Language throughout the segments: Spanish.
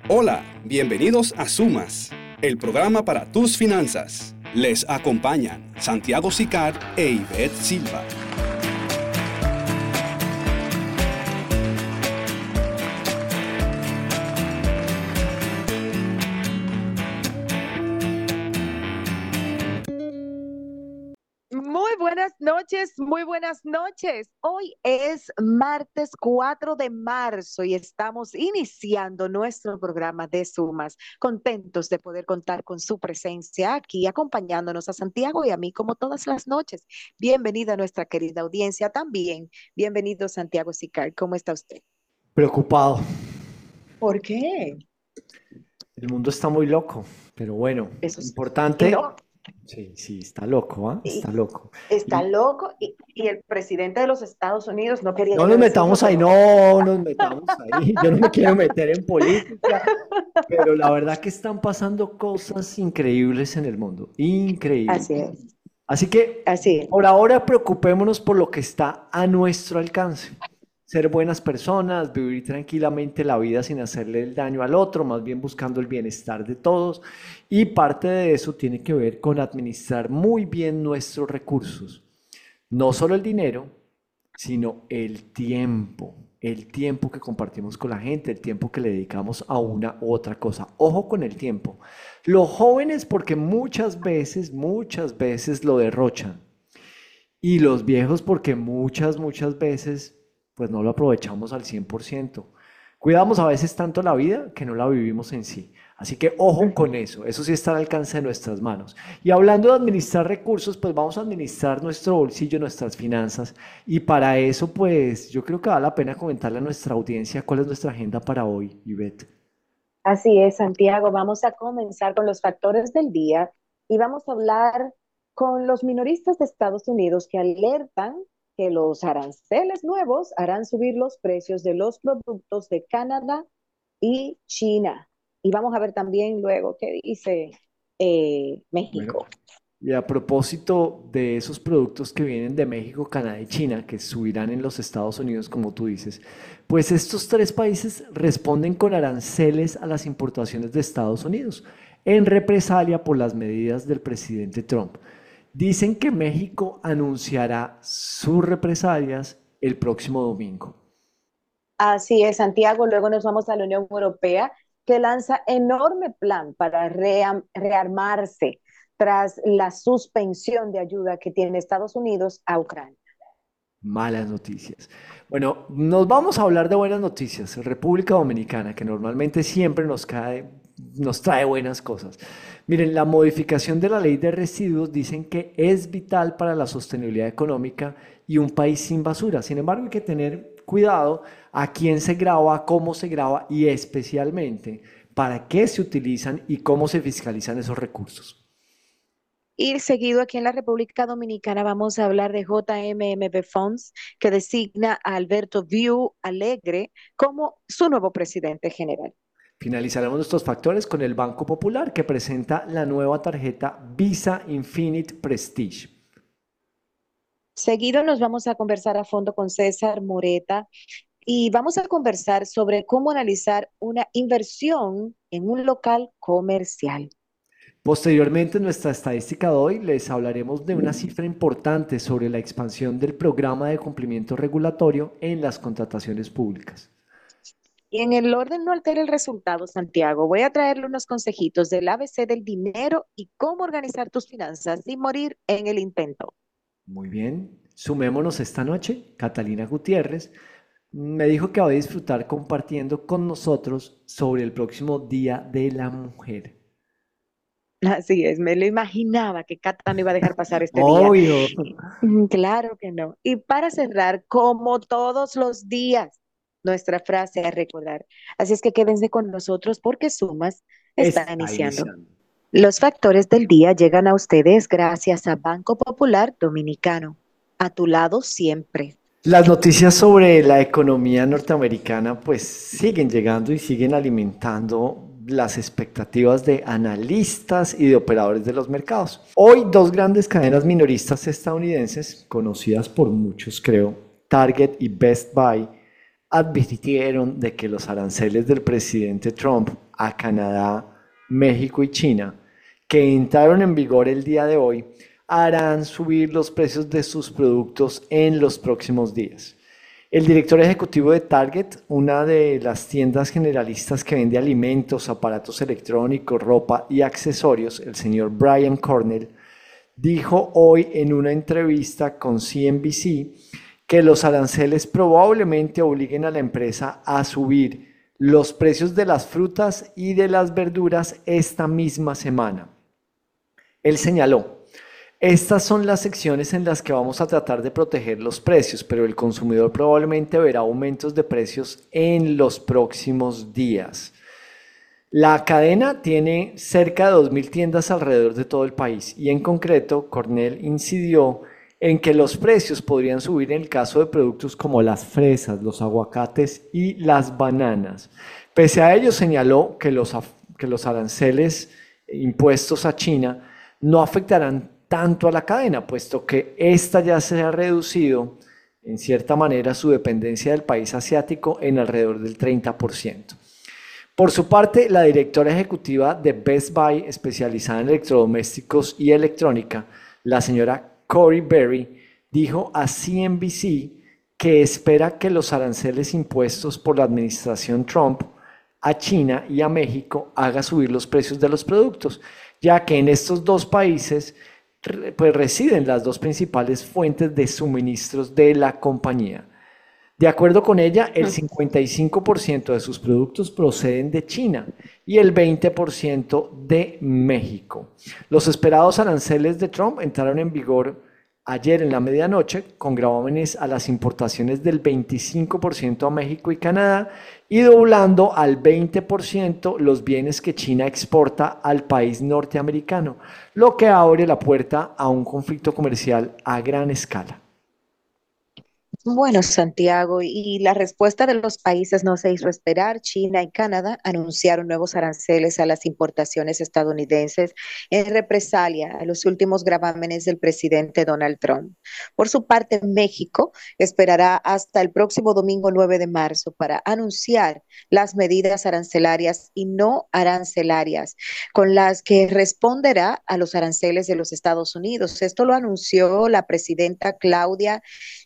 Hola, bienvenidos a Sumas, el programa para tus finanzas. El programa para tus finanzas. Les acompañan Santiago Sicar e Ivette Silva. Muy buenas noches. Hoy es martes 4 de marzo y estamos iniciando nuestro programa de Sumas. Contentos de poder contar con su presencia aquí, acompañándonos a Santiago y a mí como todas las noches. Bienvenida a nuestra querida audiencia también. Bienvenido Santiago Sicar. ¿Cómo está usted? Preocupado. ¿Por qué? El mundo está muy loco, pero bueno, Eso es. Y importante. no, Sí, está loco, ¿ah? Está y loco. está Y loco y el presidente de los Estados Unidos no quería no yo nos decirlo, metamos ahí, pero no nos metamos ahí. Yo no me quiero meter en política, pero la verdad que están pasando cosas increíbles en el mundo, increíbles. así es, Así que así es. por ahora preocupémonos por lo que está a nuestro alcance. Ser buenas personas, vivir tranquilamente la vida sin hacerle el daño al otro, más bien buscando el bienestar de todos. Y parte de eso tiene que ver con administrar muy bien nuestros recursos. No solo el dinero, sino el tiempo que compartimos con la gente, el tiempo que le dedicamos a una u otra cosa. Ojo con el tiempo. Los jóvenes porque muchas veces lo derrochan. Y los viejos porque muchas veces pues no lo aprovechamos al 100%. Cuidamos a veces tanto la vida que no la vivimos en sí. Así que ojo con eso sí está al alcance de nuestras manos. Y hablando de administrar recursos, pues vamos a administrar nuestro bolsillo, nuestras finanzas. Y para eso, pues yo creo que vale la pena comentarle a nuestra audiencia cuál es nuestra agenda para hoy, Ivette. Así es, Santiago. Vamos a comenzar con los factores del día y vamos a hablar con los minoristas de Estados Unidos que alertan que los aranceles nuevos harán subir los precios de los productos de Canadá y China. Y vamos a ver también luego qué dice Bueno, México. y a propósito de esos productos que vienen de México, Canadá y China, que subirán en los Estados Unidos, como tú dices, pues estos tres países responden con aranceles a las importaciones de Estados Unidos, en represalia por las medidas del presidente Trump. Dicen que México anunciará sus represalias el próximo domingo. Así es, Santiago. Luego nos vamos a la Unión Europea, que lanza enorme plan para rearmarse tras la suspensión de ayuda que tiene Estados Unidos a Ucrania. Malas noticias. Bueno, nos vamos a hablar de buenas noticias. República Dominicana, que normalmente siempre nos trae buenas cosas. Miren, la modificación de la ley de residuos dicen que es vital para la sostenibilidad económica y un país sin basura. Sin embargo, hay que tener cuidado a quién se graba, cómo se graba y especialmente para qué se utilizan y cómo se fiscalizan esos recursos. Y seguido aquí en la República Dominicana vamos a hablar de JMMB Funds, que designa a Alberto Viu Alegre como su nuevo presidente general. Finalizaremos nuestros factores con el Banco Popular que presenta la nueva tarjeta Visa Infinite Prestige. Seguido nos vamos a conversar a fondo con César Moreta y vamos a conversar sobre cómo analizar una inversión en un local comercial. Posteriormente, en nuestra estadística de hoy les hablaremos de una cifra importante sobre la expansión del programa de cumplimiento regulatorio en las contrataciones públicas. Y en el orden no altera el resultado, Santiago. Voy a traerle unos consejitos del ABC del dinero y cómo organizar tus finanzas sin morir en el intento. Muy bien, sumémonos esta noche. Catalina Gutiérrez me dijo que va a disfrutar compartiendo con nosotros sobre el próximo Día de la Mujer. Así es, me lo imaginaba que Cata no iba a dejar pasar este día. Obvio. Claro que no. Y para cerrar, como todos los días, nuestra frase a recordar. Así es que quédense con nosotros porque Sumas está Está iniciando. iniciando. Los factores del día llegan a ustedes gracias a Banco Popular Dominicano. A tu lado siempre. Las noticias sobre la economía norteamericana pues siguen llegando y siguen alimentando las expectativas de analistas y de operadores de los mercados. Hoy dos grandes cadenas minoristas estadounidenses, conocidas por muchos creo, Target y Best Buy, advirtieron de que los aranceles del presidente Trump a Canadá, México y China, que entraron en vigor el día de hoy, harán subir los precios de sus productos en los próximos días. El director ejecutivo de Target, una de las tiendas generalistas que vende alimentos, aparatos electrónicos, ropa y accesorios, el señor Brian Cornell, dijo hoy en una entrevista con CNBC que los aranceles probablemente obliguen a la empresa a subir los precios de las frutas y de las verduras esta misma semana. Él señaló: estas son las secciones en las que vamos a tratar de proteger los precios, pero el consumidor probablemente verá aumentos de precios en los próximos días. La cadena tiene cerca de 2.000 tiendas alrededor de todo el país y en concreto Cornell incidió en que los precios podrían subir en el caso de productos como las fresas, los aguacates y las bananas. Pese a ello, señaló que los aranceles impuestos a China no afectarán tanto a la cadena, puesto que ésta ya se ha reducido en cierta manera su dependencia del país asiático en alrededor del 30%. Por su parte, la directora ejecutiva de Best Buy, especializada en electrodomésticos y electrónica, la señora Cory Berry, dijo a CNBC que espera que los aranceles impuestos por la administración Trump a China y a México haga subir los precios de los productos, ya que en estos dos países pues residen las dos principales fuentes de suministros de la compañía. De acuerdo con ella, el 55% de sus productos proceden de China y el 20% de México. Los esperados aranceles de Trump entraron en vigor ayer en la medianoche, con gravámenes a las importaciones del 25% a México y Canadá y doblando al 20% los bienes que China exporta al país norteamericano, lo que abre la puerta a un conflicto comercial a gran escala. Bueno, Santiago, y la respuesta de los países no se hizo esperar. China y Canadá anunciaron nuevos aranceles a las importaciones estadounidenses en represalia a los últimos gravámenes del presidente Donald Trump. Por su parte, México esperará hasta el próximo domingo 9 de marzo para anunciar las medidas arancelarias y no arancelarias con las que responderá a los aranceles de los Estados Unidos. Esto lo anunció la presidenta Claudia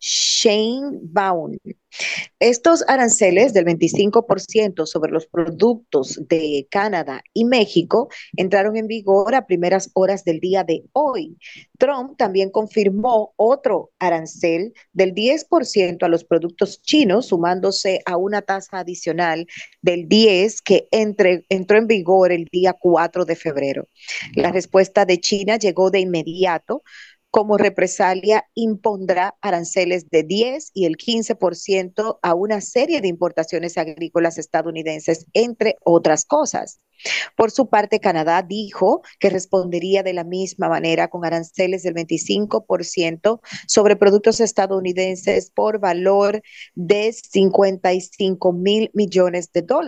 Sheinbaum. Estos aranceles del 25% sobre los productos de Canadá y México entraron en vigor a primeras horas del día de hoy. Trump también confirmó otro arancel del 10% a los productos chinos, sumándose a una tasa adicional del 10% que entró en vigor el día 4 de febrero. La respuesta de China llegó de inmediato. Como represalia, impondrá aranceles de 10 y el 15% a una serie de importaciones agrícolas estadounidenses, entre otras cosas. Por su parte, Canadá dijo que respondería de la misma manera con aranceles del 25% sobre productos estadounidenses por valor de $55,000 millones.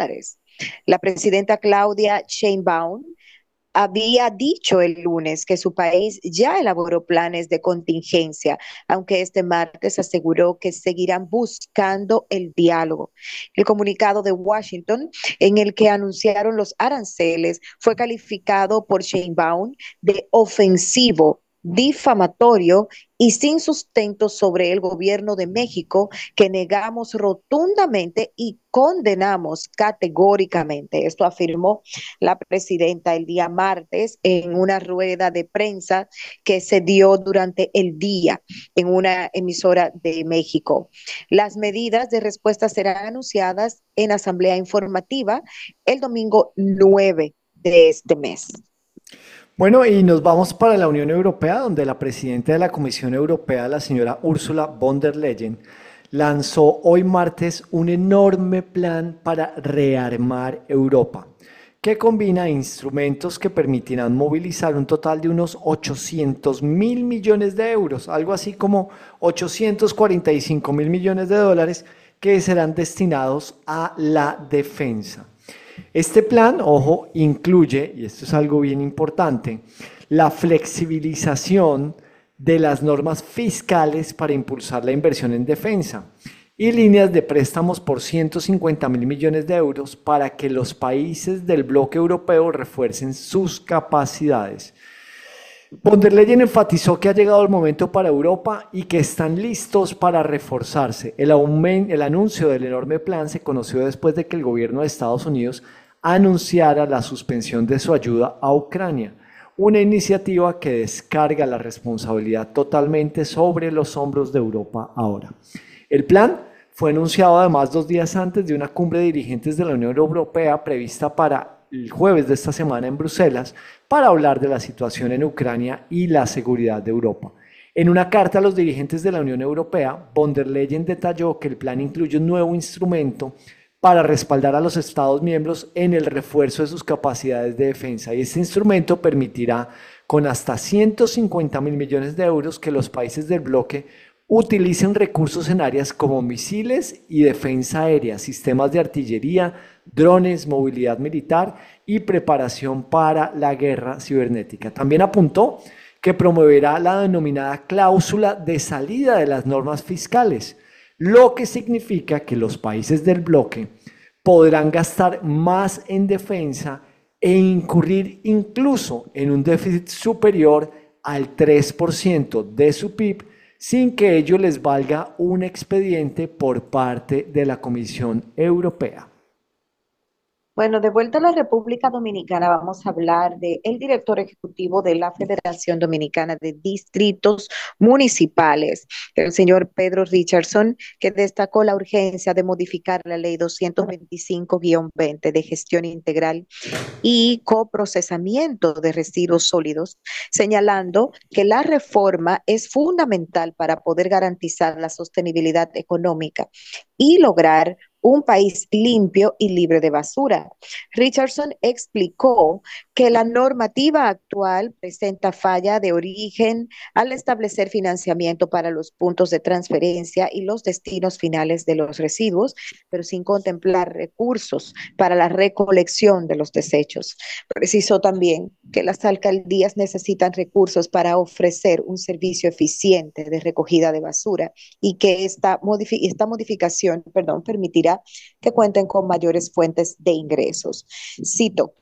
La presidenta Claudia Sheinbaum había dicho el lunes que su país ya elaboró planes de contingencia, aunque este martes aseguró que seguirán buscando el diálogo. El comunicado de Washington, en el que anunciaron los aranceles, fue calificado por Sheinbaum de ofensivo, difamatorio y sin sustento sobre el gobierno de México, que negamos rotundamente y condenamos categóricamente. Esto afirmó la presidenta el día martes en una rueda de prensa que se dio durante el día en una emisora de México. Las medidas de respuesta serán anunciadas en asamblea informativa el domingo 9 de este mes. Bueno, y nos vamos para la Unión Europea, donde la presidenta de la Comisión Europea, la señora Ursula von der Leyen, lanzó hoy martes un enorme plan para rearmar Europa, que combina instrumentos que permitirán movilizar un total de unos 800.000 millones de euros, algo así como 845.000 millones de dólares, que serán destinados a la defensa. Este plan, ojo, incluye, y esto es algo bien importante, la flexibilización de las normas fiscales para impulsar la inversión en defensa y líneas de préstamos por 150.000 millones de euros para que los países del bloque europeo refuercen sus capacidades. Von der Leyen enfatizó que ha llegado el momento para Europa y que están listos para reforzarse. El anuncio del enorme plan se conoció después de que el gobierno de Estados Unidos anunciara la suspensión de su ayuda a Ucrania, una iniciativa que descarga la responsabilidad totalmente sobre los hombros de Europa ahora. El plan fue anunciado además 2 días antes de una cumbre de dirigentes de la Unión Europea prevista para el jueves de esta semana en Bruselas para hablar de la situación en Ucrania y la seguridad de Europa. En una carta a los dirigentes de la Unión Europea, von der Leyen detalló que el plan incluye un nuevo instrumento para respaldar a los Estados miembros en el refuerzo de sus capacidades de defensa, y este instrumento permitirá con hasta 150.000 millones de euros que los países del bloque utilicen recursos en áreas como misiles y defensa aérea, sistemas de artillería, drones, movilidad militar y preparación para la guerra cibernética. También apuntó que promoverá la denominada cláusula de salida de las normas fiscales, lo que significa que los países del bloque podrán gastar más en defensa e incurrir incluso en un déficit superior al 3% de su PIB sin que ello les valga un expediente por parte de la Comisión Europea. Bueno, de vuelta a la República Dominicana, vamos a hablar del director ejecutivo de la Federación Dominicana de Distritos Municipales, el señor Pedro Richardson, que destacó la urgencia de modificar la ley 225-20 de gestión integral y coprocesamiento de residuos sólidos, señalando que la reforma es fundamental para poder garantizar la sostenibilidad económica y lograr un país limpio y libre de basura. Richardson explicó que la normativa actual presenta falla de origen al establecer financiamiento para los puntos de transferencia y los destinos finales de los residuos, pero sin contemplar recursos para la recolección de los desechos. Precisó también que las alcaldías necesitan recursos para ofrecer un servicio eficiente de recogida de basura y que esta modificación permitirá que cuenten con mayores fuentes de ingresos. Cito: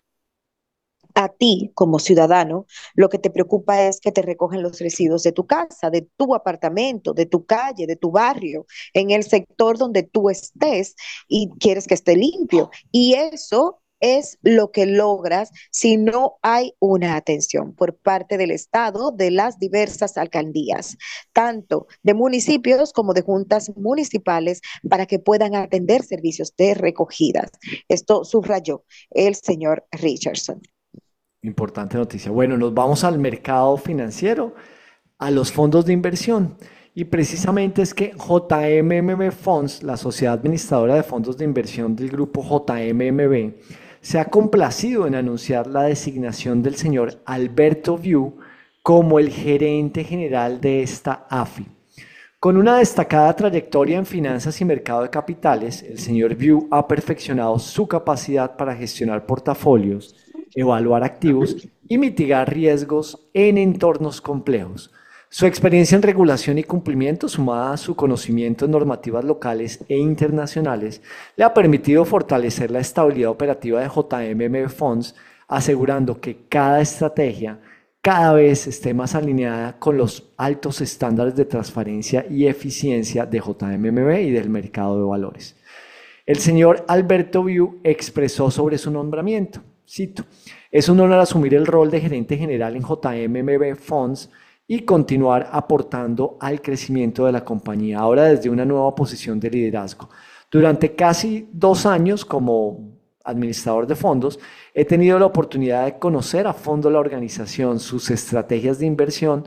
a ti, como ciudadano, lo que te preocupa es que te recogen los residuos de tu casa, de tu apartamento, de tu calle, de tu barrio, en el sector donde tú estés y quieres que esté limpio. Y eso es lo que logras si no hay una atención por parte del Estado, de las diversas alcaldías, tanto de municipios como de juntas municipales, para que puedan atender servicios de recogidas. Esto subrayó el señor Richardson. Importante noticia. Bueno, nos vamos al mercado financiero, a los fondos de inversión. Y precisamente es que JMMB Funds, la sociedad administradora de fondos de inversión del grupo JMMB, se ha complacido en anunciar la designación del señor Alberto Viu como el gerente general de esta AFI. Con una destacada trayectoria en finanzas y mercado de capitales, el señor Viu ha perfeccionado su capacidad para gestionar portafolios, evaluar activos y mitigar riesgos en entornos complejos. Su experiencia en regulación y cumplimiento, sumada a su conocimiento en normativas locales e internacionales, le ha permitido fortalecer la estabilidad operativa de JMM Funds, asegurando que cada estrategia cada vez esté más alineada con los altos estándares de transparencia y eficiencia de JMM y del mercado de valores. El señor Alberto Viu expresó sobre su nombramiento, cito: es un honor asumir el rol de gerente general en JMM Funds y continuar aportando al crecimiento de la compañía, ahora desde una nueva posición de liderazgo. Durante casi 2 años como administrador de fondos, he tenido la oportunidad de conocer a fondo la organización, sus estrategias de inversión,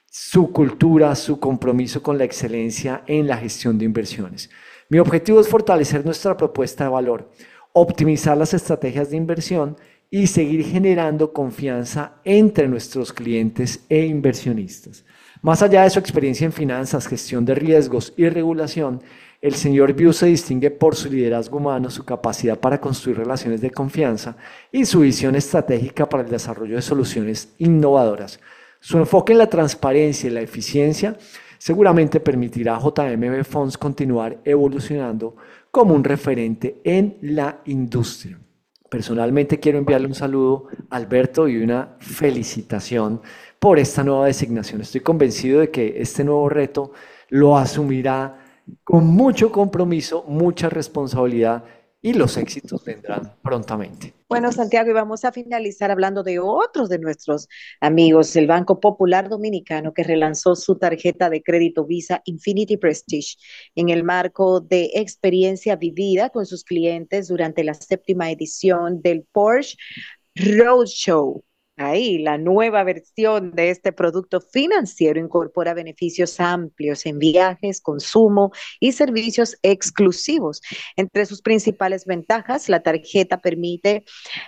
su cultura, su compromiso con la excelencia en la gestión de inversiones. Mi objetivo es fortalecer nuestra propuesta de valor, optimizar las estrategias de inversión y seguir generando confianza entre nuestros clientes e inversionistas. Más allá de su experiencia en finanzas, gestión de riesgos y regulación, el señor Viu se distingue por su liderazgo humano, su capacidad para construir relaciones de confianza y su visión estratégica para el desarrollo de soluciones innovadoras. Su enfoque en la transparencia y la eficiencia seguramente permitirá a JMB Funds continuar evolucionando como un referente en la industria. Personalmente quiero enviarle un saludo a Alberto y una felicitación por esta nueva designación. Estoy convencido de que este nuevo reto lo asumirá con mucho compromiso, mucha responsabilidad y los éxitos vendrán prontamente. Bueno, Santiago, y vamos a finalizar hablando de otros de nuestros amigos, el Banco Popular Dominicano, que relanzó su tarjeta de crédito Visa Infinity Prestige en el marco de experiencia vivida con sus clientes durante la 7ª edición del Porsche Roadshow. Ahí, la nueva versión de este producto financiero incorpora beneficios amplios en viajes, consumo y servicios exclusivos. Entre sus principales ventajas, la tarjeta permite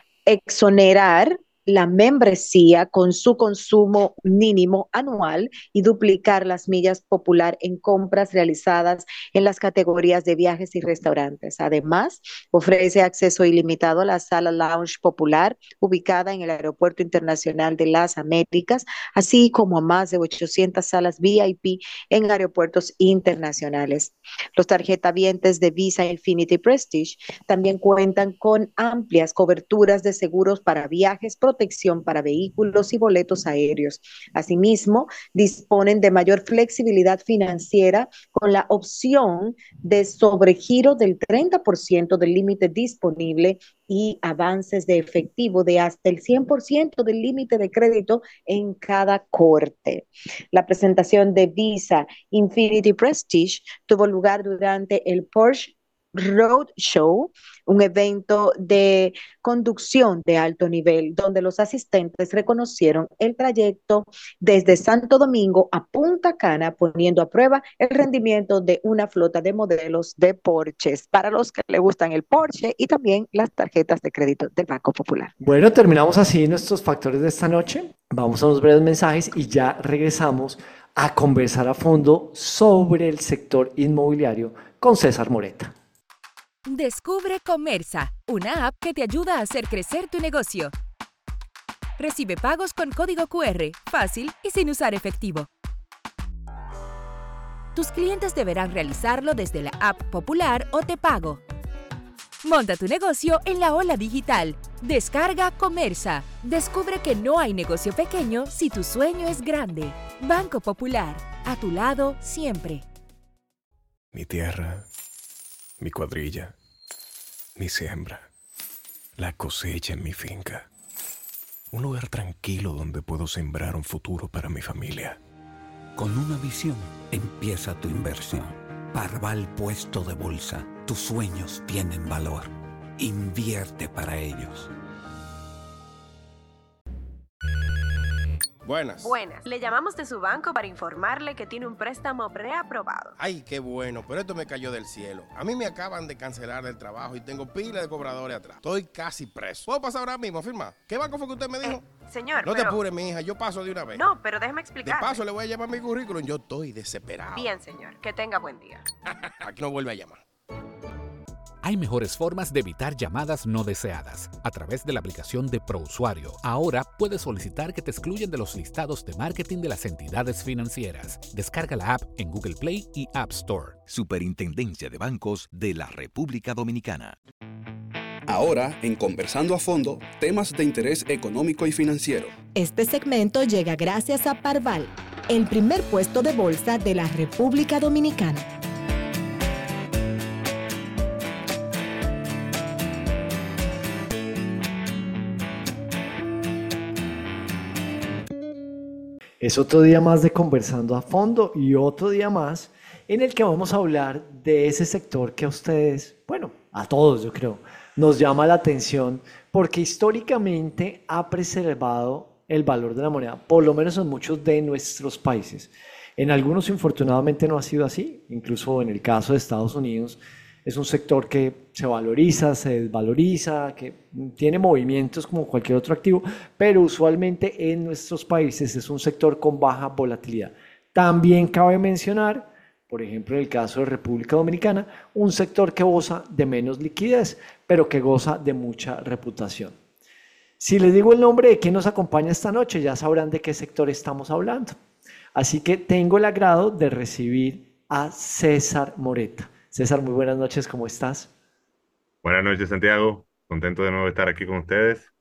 exonerar la membresía con su consumo mínimo anual y duplicar las millas popular en compras realizadas en las categorías de viajes y restaurantes. Además, ofrece acceso ilimitado a la sala lounge popular ubicada en el Aeropuerto Internacional de las Américas, así como a más de 800 salas VIP en aeropuertos internacionales. Los tarjetavientes de Visa Infinity Prestige también cuentan con amplias coberturas de seguros para viajes, protección para vehículos y boletos aéreos. Asimismo, disponen de mayor flexibilidad financiera con la opción de sobregiro del 30% del límite disponible y avances de efectivo de hasta el 100% del límite de crédito en cada corte. La presentación de Visa Infinity Prestige tuvo lugar durante el Porsche Roadshow, un evento de conducción de alto nivel, donde los asistentes reconocieron el trayecto desde Santo Domingo a Punta Cana, poniendo a prueba el rendimiento de una flota de modelos de Porsches, para los que le gustan el Porsche y también las tarjetas de crédito del Banco Popular. Bueno, terminamos así nuestros factores de esta noche. Vamos a unos breves mensajes y ya regresamos a conversar a fondo sobre el sector inmobiliario con César Moreta. Descubre Comersa, una app que te ayuda a hacer crecer tu negocio. Recibe pagos con código QR, fácil y sin usar efectivo. Tus clientes deberán realizarlo desde la app Popular o Te Pago. Monta tu negocio en la ola digital. Descarga Comersa. Descubre que no hay negocio pequeño si tu sueño es grande. Banco Popular, a tu lado siempre. Mi tierra, mi cuadrilla, mi siembra, la cosecha en mi finca. Un lugar tranquilo donde puedo sembrar un futuro para mi familia. Con una visión empieza tu inversión. Parval Puesto de Bolsa. Tus sueños tienen valor. Invierte para ellos. Buenas. Buenas. Le llamamos de su banco para informarle que tiene un préstamo preaprobado. Ay, qué bueno, pero esto me cayó del cielo. A mí me acaban de cancelar del trabajo y tengo pila de cobradores atrás. Estoy casi preso. ¿Puedo pasar ahora mismo a firmar? ¿Qué banco fue que usted me dijo? Señor, No te apures, mi hija, yo paso de una vez. No, pero déjeme De explicar. paso le voy a llamar mi currículum, yo estoy desesperado. Bien, señor. Que tenga buen día. Aquí no vuelve a llamar. Hay mejores formas de evitar llamadas no deseadas. A través de la aplicación de ProUsuario, ahora puedes solicitar que te excluyan de los listados de marketing de las entidades financieras. Descarga la app en Google Play y App Store. Superintendencia de Bancos de la República Dominicana. Ahora, en Conversando a Fondo, temas de interés económico y financiero. Este segmento llega gracias a Parval, el primer puesto de bolsa de la República Dominicana. Es otro día más de Conversando a Fondo y otro día más en el que vamos a hablar de ese sector que a ustedes, bueno, a todos yo creo, nos llama la atención porque históricamente ha preservado el valor de la moneda, por lo menos en muchos de nuestros países. En algunos, infortunadamente, no ha sido así. Incluso en el caso de Estados Unidos, es un sector que se valoriza, se desvaloriza, que tiene movimientos como cualquier otro activo, pero usualmente en nuestros países es un sector con baja volatilidad. También cabe mencionar, por ejemplo, en el caso de República Dominicana, un sector que goza de menos liquidez, pero que goza de mucha reputación. Si les digo el nombre de quien nos acompaña esta noche, ya sabrán de qué sector estamos hablando. Así que tengo el agrado de recibir a César Moreta. César, muy buenas noches, ¿cómo estás? Buenas noches, Santiago. Contento de nuevo estar aquí con ustedes.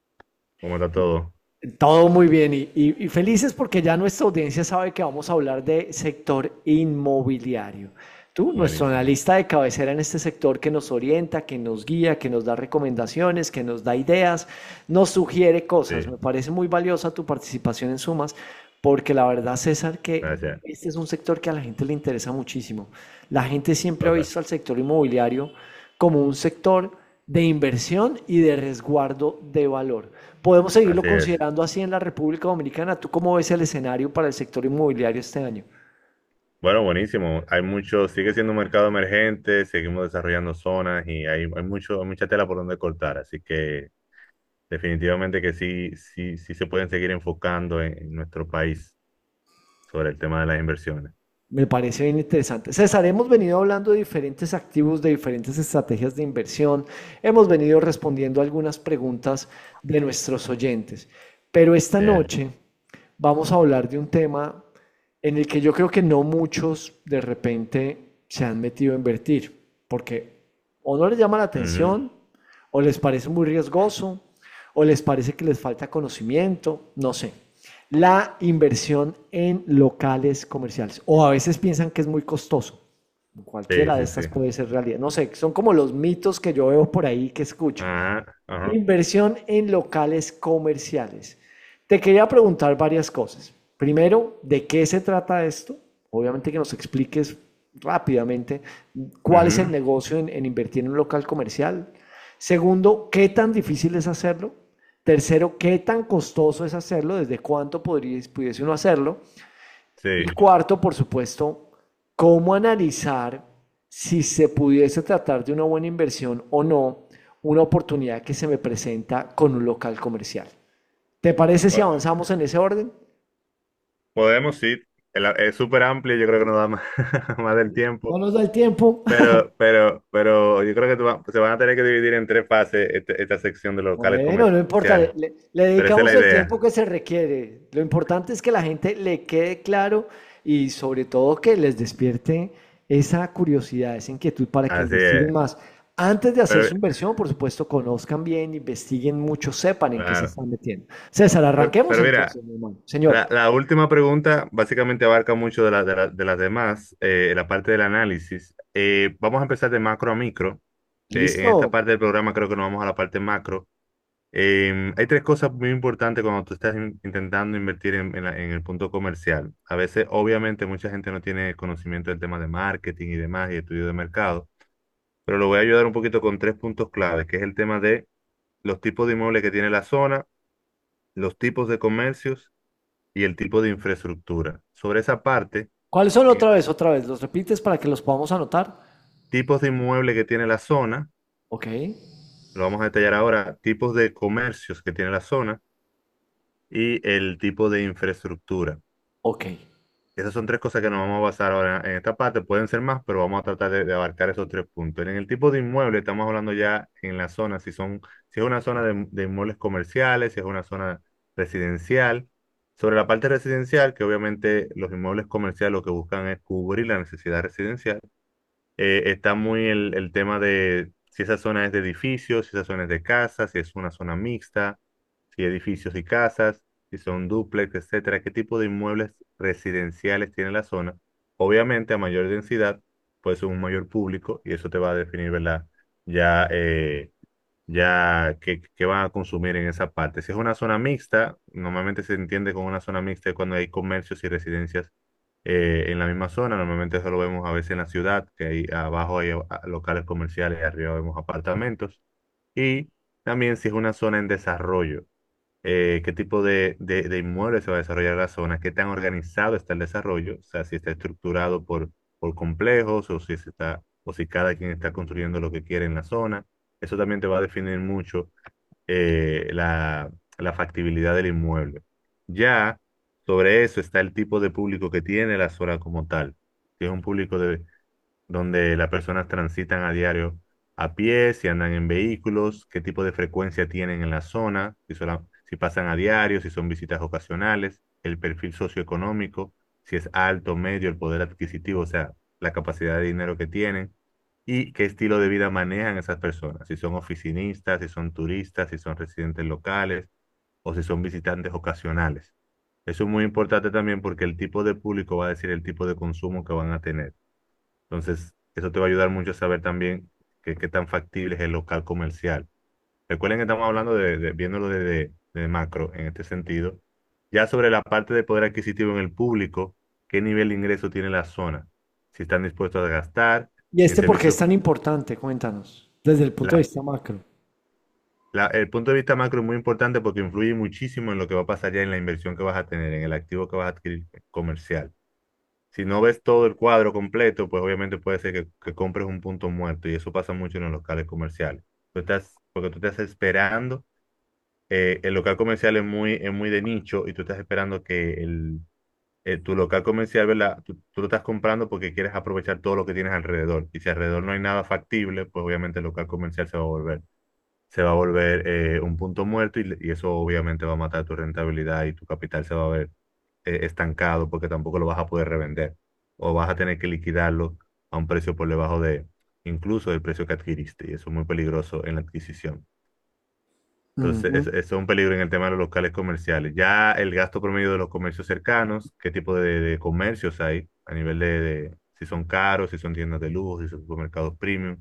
¿Cómo está todo? Todo muy bien y felices porque ya nuestra audiencia sabe que vamos a hablar de sector inmobiliario. Tú, nuestro Buenísimo. analista de cabecera en este sector que nos orienta, que nos guía, que nos da recomendaciones, que nos da ideas, nos sugiere cosas. Sí, Me parece muy valiosa tu participación en Sumas porque la verdad, César, que gracias. este es un sector que a la gente le interesa muchísimo. La gente siempre ha Total. visto al sector inmobiliario como un sector de inversión y de resguardo de valor. ¿Podemos seguirlo Así es. considerando así en la República Dominicana? ¿Tú cómo ves el escenario para el sector inmobiliario este año? Bueno, buenísimo. Hay mucho, sigue siendo un mercado emergente, seguimos desarrollando zonas y hay mucha tela por donde cortar. Así que definitivamente que sí se pueden seguir enfocando en nuestro país sobre el tema de las inversiones. Me parece bien interesante. César, hemos venido hablando de diferentes activos, de diferentes estrategias de inversión, hemos venido respondiendo algunas preguntas de nuestros oyentes, pero esta Bien. noche vamos a hablar de un tema en el que yo creo que no muchos de repente se han metido a invertir, porque o no les llama la Ujú. atención, o les parece muy riesgoso, o les parece que les falta conocimiento, no sé. La inversión en locales comerciales, o a veces piensan que es muy costoso. Sí, Cualquiera de sí, estas sí. puede ser realidad. No sé, son como los mitos que yo veo por ahí que escucho. Ajá, ajá. Inversión en locales comerciales. Te quería preguntar varias cosas. Primero, ¿de qué se trata esto? Obviamente que nos expliques rápidamente cuál es el Ujú. negocio en invertir en un local comercial. Segundo, ¿qué tan difícil es hacerlo? Tercero, ¿qué tan costoso es hacerlo? ¿Desde cuánto pudiese uno hacerlo? Y Sí. cuarto, por supuesto, cómo analizar si se pudiese tratar de una buena inversión o no, una oportunidad que se me presenta con un local comercial. ¿Te parece si Bueno, avanzamos en ese orden? podemos, sí. Es súper amplio, yo creo que nos da más, más del No tiempo. nos da el tiempo. Pero yo creo que se van a tener que dividir en tres fases esta sección de los locales Bueno, no importa, comerciales. le Pero esa es dedicamos la el tiempo idea. que se requiere. Lo importante es que la gente le quede claro y sobre todo que les despierte esa curiosidad, esa inquietud para que Así investiguen es. más. Antes de hacer Pero, su inversión, por supuesto, conozcan bien, investiguen mucho, sepan en qué se claro. están metiendo. César, Pero, arranquemos pero mira, entonces, mi hermano. Señor, la última pregunta básicamente abarca mucho de las demás, la parte del análisis. Vamos a empezar de macro a micro. En esta listo. parte del programa creo que nos vamos a la parte macro. Hay tres cosas muy importantes cuando tú estás intentando invertir en el punto comercial. A veces, obviamente, mucha gente no tiene conocimiento del tema de marketing y demás y estudio de mercado, pero lo voy a ayudar un poquito con tres puntos claves, que es el tema de los tipos de inmuebles que tiene la zona, los tipos de comercios y el tipo de infraestructura. Sobre esa parte, ¿Cuáles son eh, otra vez? Otra vez, ¿los repites para que los podamos anotar? tipos de inmuebles que tiene la zona, Ok, lo vamos a detallar ahora, tipos de comercios que tiene la zona y el tipo de infraestructura. ok. Esas son tres cosas que nos vamos a basar ahora en esta parte. Pueden ser más, pero vamos a tratar de abarcar esos tres puntos. En el tipo de inmueble, estamos hablando ya en la zona, si es una zona de inmuebles comerciales, si es una zona residencial. Sobre la parte residencial, que obviamente los inmuebles comerciales lo que buscan es cubrir la necesidad residencial, está muy el tema de si esa zona es de edificios, si esa zona es de casas, si es una zona mixta, si edificios y casas, si son dúplex, etcétera, qué tipo de inmuebles residenciales tiene la zona. Obviamente, a mayor densidad, pues un mayor público y eso te va a definir, ¿verdad? Ya, qué van a consumir en esa parte. Si es una zona mixta, normalmente se entiende como una zona mixta cuando hay comercios y residencias en la misma zona. Normalmente eso lo vemos a veces en la ciudad, que ahí abajo hay locales comerciales y arriba vemos apartamentos. Y también si es una zona en desarrollo, qué tipo de inmueble se va a desarrollar en la zona, qué tan organizado está el desarrollo, o sea, si está estructurado por complejos o si o si cada quien está construyendo lo que quiere en la zona. Eso también te va a definir mucho la factibilidad del inmueble. Ya sobre eso está el tipo de público que tiene la zona como tal. Si es un público donde las personas transitan a diario a pie, si andan en vehículos, qué tipo de frecuencia tienen en la zona, si pasan a diario, si son visitas ocasionales, el perfil socioeconómico, si es alto, medio, el poder adquisitivo, o sea, la capacidad de dinero que tienen y qué estilo de vida manejan esas personas, si son oficinistas, si son turistas, si son residentes locales o si son visitantes ocasionales. Eso es muy importante también porque el tipo de público va a decir el tipo de consumo que van a tener. Entonces, eso te va a ayudar mucho a saber también qué tan factible es el local comercial. Recuerden que estamos hablando viéndolo de macro en este sentido. Ya sobre la parte de poder adquisitivo en el público, ¿qué nivel de ingreso tiene la zona? Si están dispuestos a gastar ¿Y en este por qué es servicios. tan importante? Cuéntanos, desde el punto de La, vista macro. el punto de vista macro es muy importante porque influye muchísimo en lo que va a pasar ya en la inversión que vas a tener, en el activo que vas a adquirir comercial. Si no ves todo el cuadro completo, pues obviamente puede ser que compres un punto muerto y eso pasa mucho en los locales comerciales. Porque tú estás esperando, el local comercial es muy de nicho y tú estás esperando que tu local comercial, ¿verdad? Tú lo estás comprando porque quieres aprovechar todo lo que tienes alrededor. Y si alrededor no hay nada factible, pues obviamente el local comercial se va a volver un punto muerto y eso obviamente va a matar tu rentabilidad y tu capital se va a ver estancado porque tampoco lo vas a poder revender o vas a tener que liquidarlo a un precio por debajo de incluso del precio que adquiriste y eso es muy peligroso en la adquisición. Entonces, Ujú. eso es un peligro en el tema de los locales comerciales. Ya el gasto promedio de los comercios cercanos, qué tipo de comercios hay a nivel si son caros, si son tiendas de lujo, si son supermercados premium,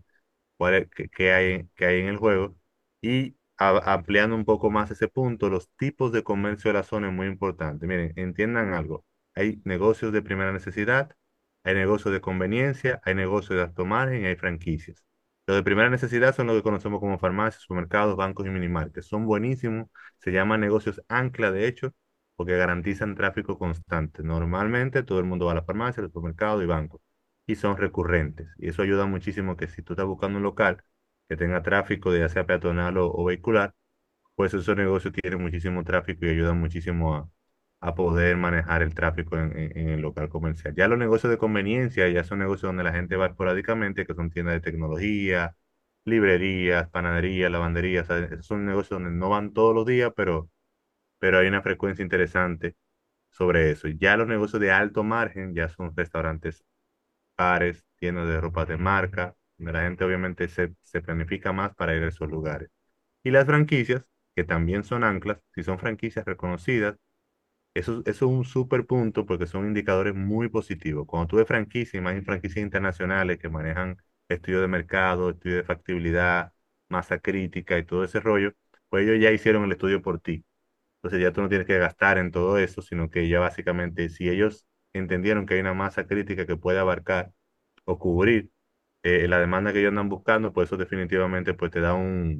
qué hay en el juego. Y ampliando un poco más ese punto, los tipos de comercio de la zona es muy importante. Miren, entiendan algo. Hay negocios de primera necesidad, hay negocios de conveniencia, hay negocios de alto margen y hay franquicias. Los de primera necesidad son los que conocemos como farmacias, supermercados, bancos y minimarkets. Son buenísimos, se llaman negocios ancla, de hecho, porque garantizan tráfico constante. Normalmente todo el mundo va a la farmacia, al supermercado y bancos y son recurrentes. Y eso ayuda muchísimo que si tú estás buscando un local que tenga tráfico, ya sea peatonal o vehicular, pues esos negocios tienen muchísimo tráfico y ayudan muchísimo a poder manejar el tráfico en el local comercial. Ya los negocios de conveniencia ya son negocios donde la gente va esporádicamente, que son tiendas de tecnología, librerías, panaderías, lavanderías. O sea, esos son negocios donde no van todos los días, pero hay una frecuencia interesante sobre eso. Ya los negocios de alto margen ya son restaurantes, bares, tiendas de ropa de marca, donde la gente obviamente se planifica más para ir a esos lugares. Y las franquicias, que también son anclas, si son franquicias reconocidas, eso es un súper punto porque son indicadores muy positivos. Cuando tú ves franquicias, más franquicias internacionales que manejan estudio de mercado, estudio de factibilidad, masa crítica y todo ese rollo, pues ellos ya hicieron el estudio por ti. Entonces ya tú no tienes que gastar en todo eso, sino que ya básicamente si ellos entendieron que hay una masa crítica que puede abarcar o cubrir la demanda que ellos andan buscando, pues eso definitivamente pues te da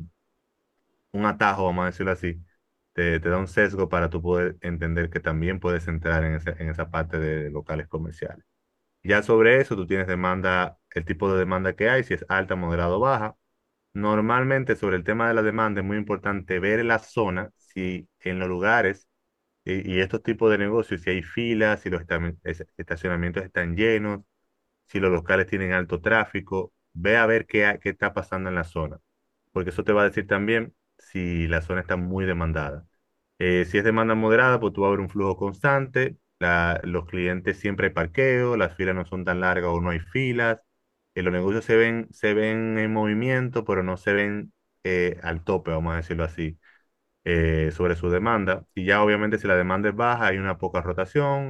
un atajo, vamos a decirlo así, te da un sesgo para tú poder entender que también puedes entrar en esa parte de locales comerciales. Ya sobre eso, tú tienes demanda, el tipo de demanda que hay, si es alta, moderada o baja. Normalmente sobre el tema de la demanda es muy importante ver en la zona si en los lugares y estos tipos de negocios, si hay filas, si los estacionamientos están llenos, si los locales tienen alto tráfico, ve a ver qué está pasando en la zona, porque eso te va a decir también si la zona está muy demandada. Si es demanda moderada, pues tú vas a ver un flujo constante, los clientes siempre hay parqueo, las filas no son tan largas o no hay filas, los negocios se ven en movimiento, pero no se ven al tope, vamos a decirlo así, sobre su demanda. Y ya obviamente si la demanda es baja, hay una poca rotación,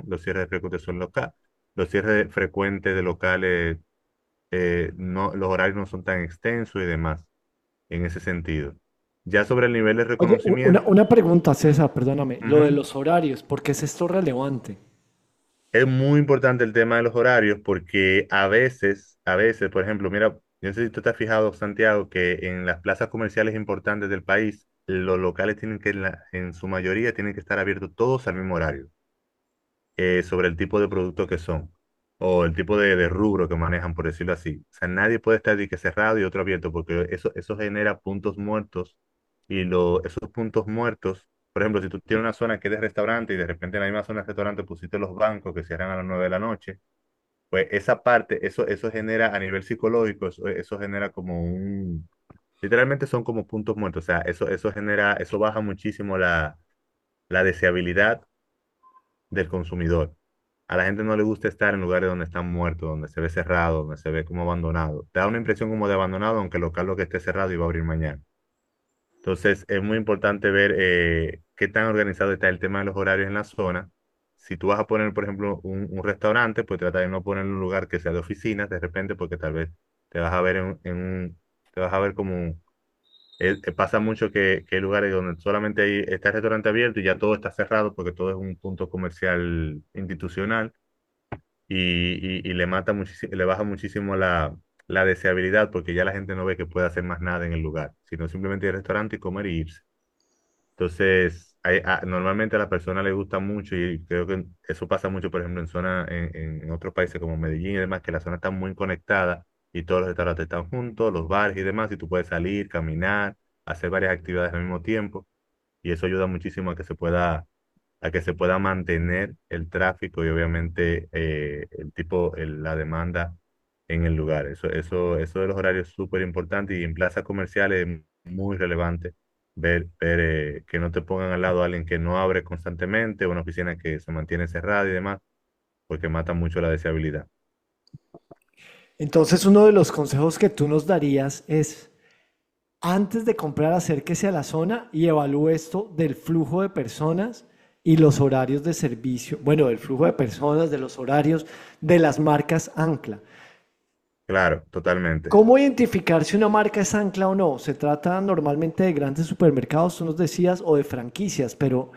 los cierres frecuentes de locales, los horarios no son tan extensos y demás en ese sentido. Ya sobre el nivel de Oye, reconocimiento, una pregunta, César, perdóname. Lo de ujú, los horarios, ¿por qué es esto relevante? es muy importante el tema de los horarios porque a veces, por ejemplo, mira, yo no sé si tú te has fijado, Santiago, que en las plazas comerciales importantes del país, los locales tienen que, en su mayoría, tienen que estar abiertos todos al mismo horario, sobre el tipo de producto que son o el tipo de rubro que manejan, por decirlo así. O sea, nadie puede estar de que cerrado y otro abierto porque eso genera puntos muertos y esos puntos muertos, por ejemplo, si tú tienes una zona que es de restaurante y de repente en la misma zona de restaurante pusiste los bancos que cierran a las 9 de la noche, pues esa parte, eso genera a nivel psicológico, eso genera literalmente son como puntos muertos, o sea, eso baja muchísimo la deseabilidad del consumidor. A la gente no le gusta estar en lugares donde están muertos, donde se ve cerrado, donde se ve como abandonado. Te da una impresión como de abandonado, aunque el local lo que esté cerrado y va a abrir mañana. Entonces, es muy importante ver qué tan organizado está el tema de los horarios en la zona. Si tú vas a poner, por ejemplo, un restaurante, pues trata de no poner en un lugar que sea de oficinas de repente, porque tal vez te vas a ver te vas a ver como pasa mucho que hay lugares donde solamente está el restaurante abierto y ya todo está cerrado porque todo es un punto comercial institucional y le mata muchísimo, le baja muchísimo la deseabilidad porque ya la gente no ve que puede hacer más nada en el lugar, sino simplemente ir al restaurante y comer y irse. Entonces, normalmente a la persona le gusta mucho y creo que eso pasa mucho, por ejemplo, en zonas, en otros países como Medellín y demás, que la zona está muy conectada y todos los restaurantes están juntos, los bares y demás, y tú puedes salir, caminar, hacer varias actividades al mismo tiempo y eso ayuda muchísimo a que se pueda mantener el tráfico y obviamente la demanda en el lugar. Eso de los horarios es súper importante y en plazas comerciales es muy relevante ver que no te pongan al lado a alguien que no abre constantemente, una oficina que se mantiene cerrada y demás, porque mata mucho la deseabilidad. Entonces, uno de los consejos que tú nos darías es, antes de comprar, acérquese a la zona y evalúe esto del flujo de personas y los horarios de servicio, bueno, del flujo de personas, de los horarios de las marcas ancla. Claro, totalmente. ¿Cómo identificar si una marca es ancla o no? Se trata normalmente de grandes supermercados, tú nos decías, o de franquicias, pero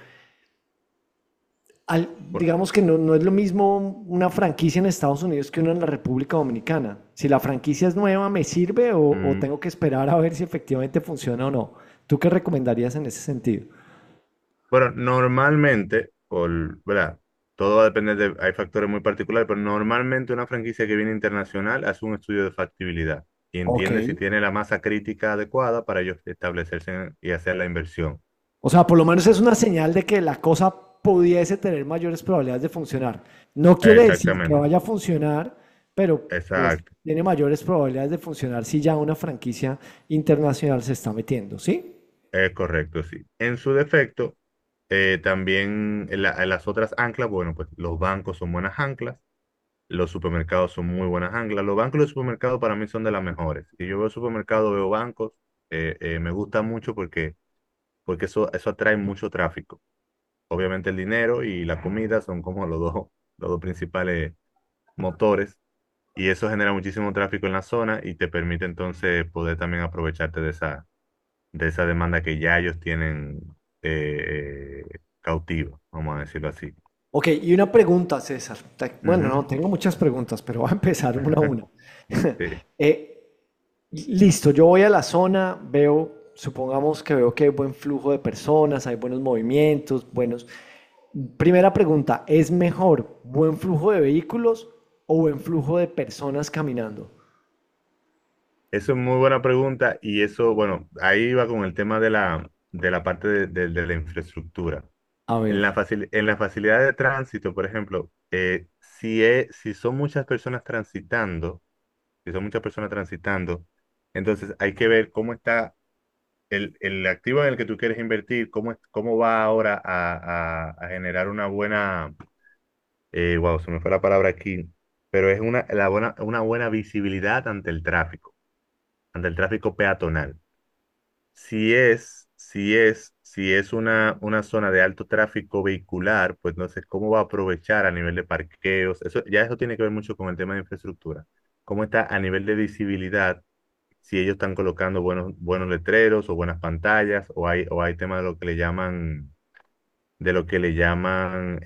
digamos que no es lo mismo una franquicia en Estados Unidos que una en la República Dominicana. Si la franquicia es nueva, ¿me sirve o tengo que esperar a ver si efectivamente funciona o no? ¿Tú qué recomendarías en ese sentido? Bueno, normalmente, ¿verdad? Todo va a depender hay factores muy particulares, pero normalmente una franquicia que viene internacional hace un estudio de factibilidad y Ok. entiende si tiene la masa crítica adecuada para ellos establecerse y hacer la inversión. O sea, por lo menos es una señal de que la cosa pudiese tener mayores probabilidades de funcionar. No quiere decir que Exactamente, vaya a funcionar, pero pues exacto, tiene mayores probabilidades de funcionar si ya una franquicia internacional se está metiendo, ¿sí? es correcto, sí. En su defecto, también en las otras anclas, bueno, pues los bancos son buenas anclas, los supermercados son muy buenas anclas. Los bancos y los supermercados para mí son de las mejores. Si yo veo supermercados, veo bancos, me gusta mucho porque eso atrae mucho tráfico. Obviamente el dinero y la comida son como los dos principales motores y eso genera muchísimo tráfico en la zona y te permite entonces poder también aprovecharte de esa demanda que ya ellos tienen cautiva, vamos a decirlo así. Ok, y una pregunta, César. Bueno, Ujú. no, tengo muchas preguntas, pero voy a empezar una a una. Sí. Eh, Listo, yo voy a la zona, veo, supongamos que veo que hay buen flujo de personas, hay buenos movimientos, buenos. Primera pregunta, ¿es mejor buen flujo de vehículos o buen flujo de personas caminando? Eso es muy buena pregunta y eso, bueno, ahí va con el tema de la parte de la infraestructura. A ver, En la facilidad de tránsito, por ejemplo, si son muchas personas transitando, si son muchas personas transitando, entonces hay que ver cómo está el activo en el que tú quieres invertir, cómo va ahora a generar una buena, wow, se me fue la palabra aquí, pero es una buena visibilidad ante el tráfico peatonal. Si es una zona de alto tráfico vehicular, pues no sé cómo va a aprovechar a nivel de parqueos. Eso tiene que ver mucho con el tema de infraestructura. ¿Cómo está a nivel de visibilidad? Si ellos están colocando buenos letreros o buenas pantallas, o hay temas de lo que le llaman,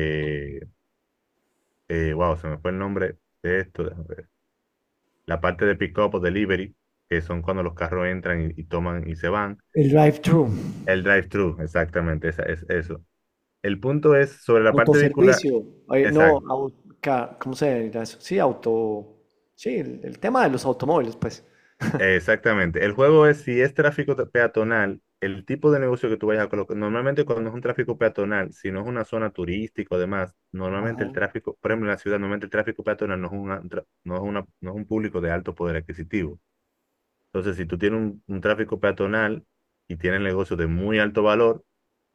wow, se me fue el nombre de esto, déjame ver. La parte de pick-up o delivery, que son cuando los carros entran y toman y se van. el drive-thru, El drive-thru, exactamente, es eso. El punto es sobre la parte vehicular. autoservicio, no, Exacto, ¿cómo se dirá eso? Sí, sí, el tema de los automóviles, pues. exactamente. El juego es si es tráfico peatonal, el tipo de negocio que tú vayas a colocar. Normalmente cuando es un tráfico peatonal, si no es una zona turística o demás, normalmente el Ajá. tráfico, por ejemplo en la ciudad, normalmente el tráfico peatonal no es un público de alto poder adquisitivo. Entonces, si tú tienes un tráfico peatonal y tienes negocios de muy alto valor,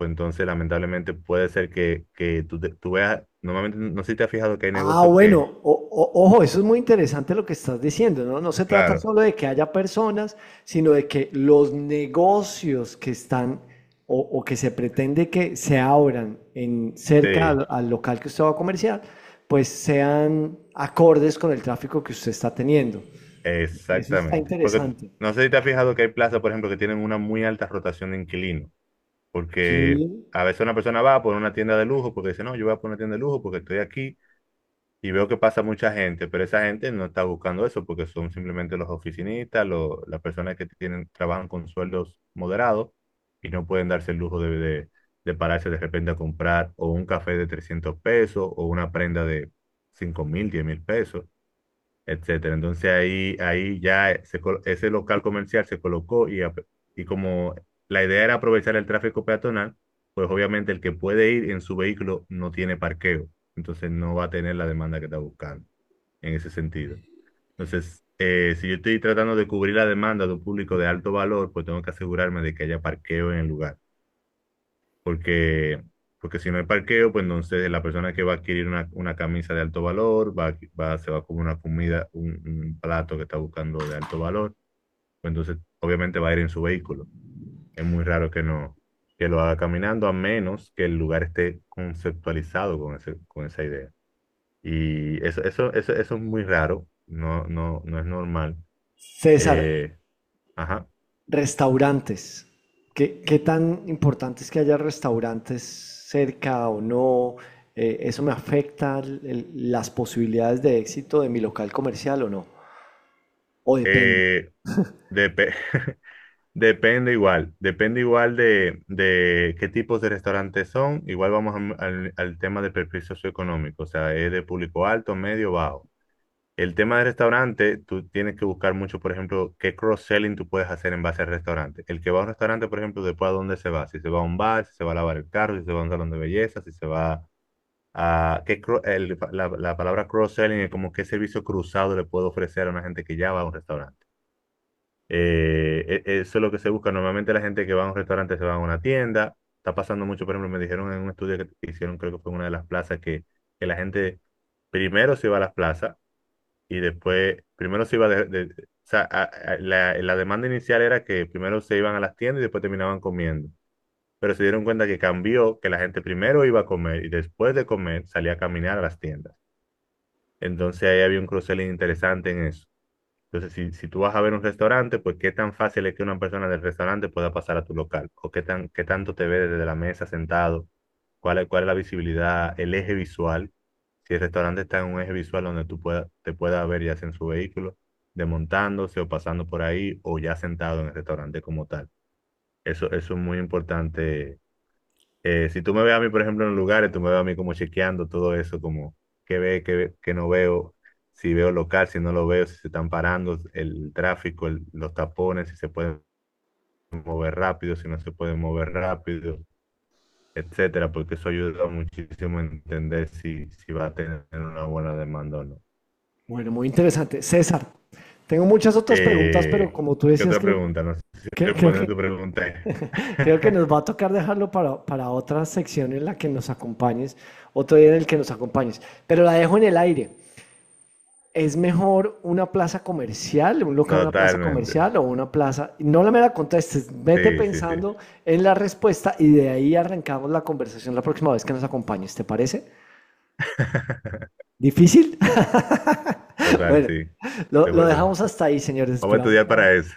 pues entonces lamentablemente puede ser que tú veas, normalmente no sé si te has fijado que hay Ah, negocios que, bueno, ojo, eso es muy interesante lo que estás diciendo, ¿no? No se trata claro, solo de que haya personas, sino de que los negocios que están o que se pretende que se abran cerca sí, al local que usted va a comerciar, pues sean acordes con el tráfico que usted está teniendo. Eso está exactamente. Porque interesante. no sé si te has fijado que hay plazas, por ejemplo, que tienen una muy alta rotación de inquilinos, porque Sí, a veces una persona va a poner una tienda de lujo porque dice, no, yo voy a poner una tienda de lujo porque estoy aquí y veo que pasa mucha gente, pero esa gente no está buscando eso porque son simplemente los oficinistas, las personas que trabajan con sueldos moderados y no pueden darse el lujo de pararse de repente a comprar o un café de 300 pesos o una prenda de 5.000, 10.000 pesos, etcétera. Entonces ahí ya ese local comercial se colocó y como la idea era aprovechar el tráfico peatonal, pues obviamente el que puede ir en su vehículo no tiene parqueo, entonces no va a tener la demanda que está buscando en ese sentido. Entonces, si yo estoy tratando de cubrir la demanda de un público de alto valor, pues tengo que asegurarme de que haya parqueo en el lugar porque, porque si no hay parqueo, pues entonces la persona que va a adquirir una camisa de alto valor se va a comer una comida, un plato que está buscando de alto valor, pues entonces obviamente va a ir en su vehículo. Es muy raro que lo haga caminando a menos que el lugar esté conceptualizado con esa idea. Y eso es muy raro, no es normal. César, Eh, ajá. restaurantes. ¿Qué tan importante es que haya restaurantes cerca o no? ¿Eso me afecta las posibilidades de éxito de mi local comercial o no? ¿O depende? Eh, depe- depende igual de qué tipos de restaurantes son. Igual vamos al tema de perfil socioeconómico, o sea, es de público alto, medio, bajo. El tema de restaurante, tú tienes que buscar mucho, por ejemplo, qué cross-selling tú puedes hacer en base al restaurante. El que va a un restaurante, por ejemplo, después a dónde se va. Si se va a un bar, si se va a lavar el carro, si se va a un salón de belleza, si se va la palabra cross-selling es como qué servicio cruzado le puedo ofrecer a una gente que ya va a un restaurante. Eso es lo que se busca. Normalmente la gente que va a un restaurante se va a una tienda. Está pasando mucho, por ejemplo, me dijeron en un estudio que hicieron, creo que fue en una de las plazas, que la gente primero se iba a las plazas y después, primero se iba o sea, la demanda inicial era que primero se iban a las tiendas y después terminaban comiendo. Pero se dieron cuenta que cambió, que la gente primero iba a comer y después de comer salía a caminar a las tiendas. Entonces ahí había un cross-selling interesante en eso. Entonces, si tú vas a ver un restaurante, pues qué tan fácil es que una persona del restaurante pueda pasar a tu local, o qué tanto te ve desde la mesa sentado, cuál es la visibilidad, el eje visual, si el restaurante está en un eje visual donde te pueda ver ya sea en su vehículo, desmontándose o pasando por ahí, o ya sentado en el restaurante como tal. Eso es muy importante. Si tú me ves a mí, por ejemplo, en lugares, tú me ves a mí como chequeando todo eso, como qué no veo, si veo local, si no lo veo, si se están parando, el tráfico, los tapones, si se pueden mover rápido, si no se pueden mover rápido, etcétera, porque eso ayuda muchísimo a entender si va a tener una buena demanda o no. Bueno, muy interesante. César, tengo muchas otras preguntas, pero como tú ¿Qué decías, otra pregunta? No sé si creo, creo responde que, tu pregunta ahí. creo que nos va a tocar dejarlo para otra sección en la que nos acompañes, otro día en el que nos acompañes. Pero la dejo en el aire. ¿Es mejor una plaza comercial, un local de una plaza Totalmente. comercial o una plaza? No me la contestes, vete Sí, sí, sí. pensando en la respuesta y de ahí arrancamos la conversación la próxima vez que nos acompañes, ¿te parece? ¿Difícil? Total, Bueno, sí. lo Seguro. dejamos hasta ahí, señores. Vamos a Esperamos. estudiar para eso.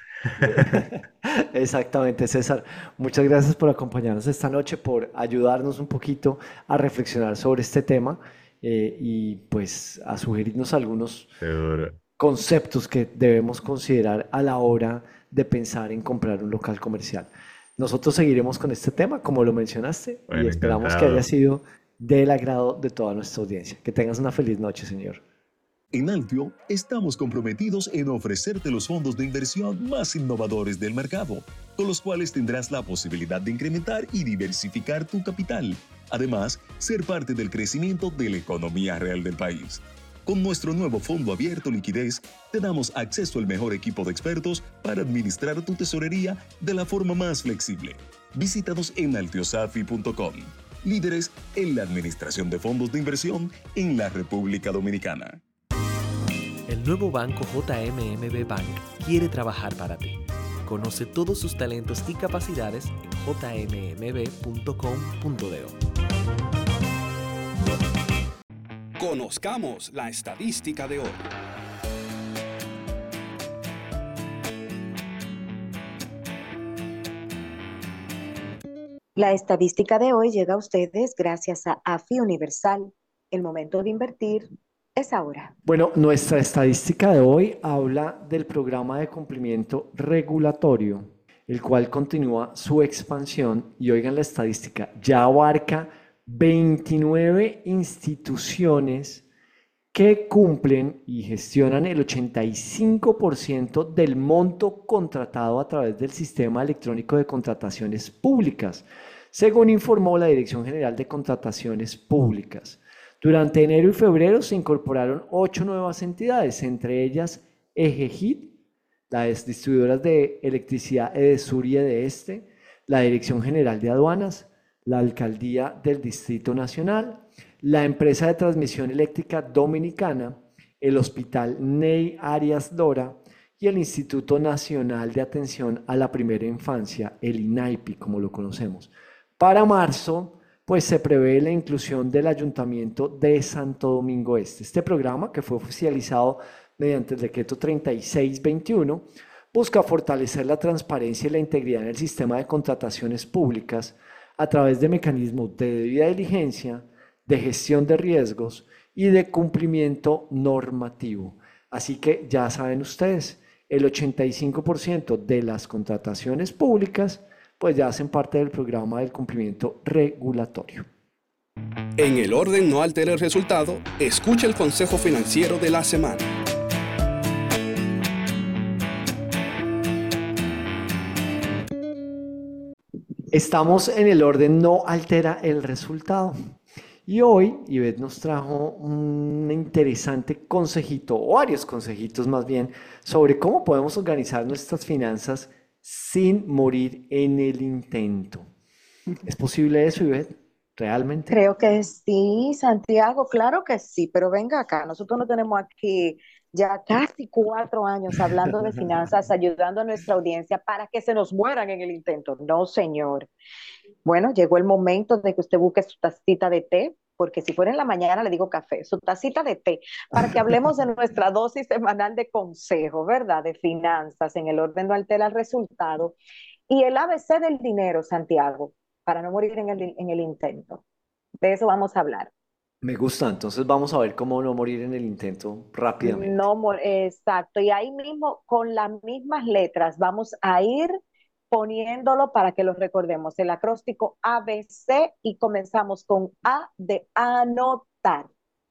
Exactamente, César. Muchas gracias por acompañarnos esta noche, por ayudarnos un poquito a reflexionar sobre este tema y pues a sugerirnos algunos Seguro. conceptos que debemos considerar a la hora de pensar en comprar un local comercial. Nosotros seguiremos con este tema, como lo mencionaste, y Bueno, esperamos que haya encantado. sido del agrado de toda nuestra audiencia. Que tengas una feliz noche, señor. En Alfio estamos comprometidos en ofrecerte los fondos de inversión más innovadores del mercado, con los cuales tendrás la posibilidad de incrementar y diversificar tu capital. Además, ser parte del crecimiento de la economía real del país. Con nuestro nuevo fondo abierto liquidez, te damos acceso al mejor equipo de expertos para administrar tu tesorería de la forma más flexible. Visítanos en altiosafi.com. Líderes en la administración de fondos de inversión en la República Dominicana. El nuevo banco JMMB Bank quiere trabajar para ti. Conoce todos sus talentos y capacidades en jmmb.com.do. Conozcamos la estadística de hoy. La estadística de hoy llega a ustedes gracias a AFI Universal. El momento de invertir es ahora. Bueno, nuestra estadística de hoy habla del programa de cumplimiento regulatorio, el cual continúa su expansión y oigan la estadística, ya abarca 29 instituciones que cumplen y gestionan el 85% del monto contratado a través del Sistema Electrónico de Contrataciones Públicas, según informó la Dirección General de Contrataciones Públicas. Durante enero y febrero se incorporaron 8 nuevas entidades, entre ellas Egegid, las distribuidoras de electricidad Edesur y Edeste, la Dirección General de Aduanas, la Alcaldía del Distrito Nacional, la Empresa de Transmisión Eléctrica Dominicana, el Hospital Ney Arias Dora y el Instituto Nacional de Atención a la Primera Infancia, el INAIPI, como lo conocemos. Para marzo, pues se prevé la inclusión del Ayuntamiento de Santo Domingo Este. Este programa, que fue oficializado mediante el decreto 3621, busca fortalecer la transparencia y la integridad en el sistema de contrataciones públicas a través de mecanismos de debida diligencia, de gestión de riesgos y de cumplimiento normativo. Así que ya saben ustedes, el 85% de las contrataciones públicas pues ya hacen parte del programa del cumplimiento regulatorio. En el orden no altera el resultado, escucha el consejo financiero de la semana. Estamos en el orden no altera el resultado. Y hoy Ivette nos trajo un interesante consejito, o varios consejitos más bien, sobre cómo podemos organizar nuestras finanzas sin morir en el intento. ¿Es posible eso, Ivette? ¿Realmente? Creo que sí, Santiago, claro que sí, pero venga acá, nosotros no tenemos aquí ya casi 4 años hablando de finanzas, ayudando a nuestra audiencia para que se nos mueran en el intento. No, señor. Bueno, llegó el momento de que usted busque su tacita de té, porque si fuera en la mañana le digo café, su tacita de té, para que hablemos de nuestra dosis semanal de consejo, ¿verdad? De finanzas, en el orden no altera el resultado. Y el ABC del dinero, Santiago, para no morir en el intento. De eso vamos a hablar. Me gusta, entonces vamos a ver cómo no morir en el intento rápidamente. No, exacto. Y ahí mismo, con las mismas letras, vamos a ir poniéndolo para que lo recordemos. El acróstico ABC y comenzamos con A de anotar.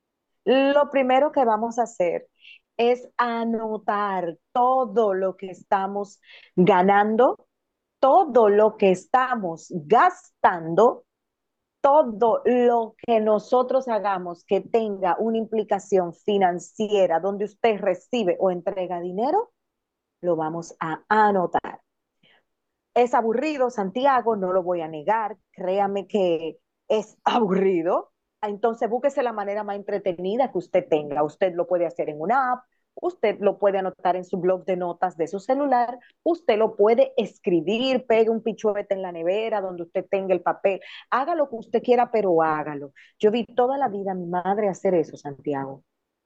Lo primero que vamos a hacer es anotar todo lo que estamos ganando, todo lo que estamos gastando, todo lo que nosotros hagamos que tenga una implicación financiera donde usted recibe o entrega dinero, lo vamos a anotar. Es aburrido, Santiago, no lo voy a negar, créame que es aburrido. Entonces búsquese la manera más entretenida que usted tenga. Usted lo puede hacer en una app, usted lo puede anotar en su blog de notas de su celular, usted lo puede escribir, pegue un pichuete en la nevera donde usted tenga el papel, haga lo que usted quiera, pero hágalo. Yo vi toda la vida a mi madre hacer eso, Santiago.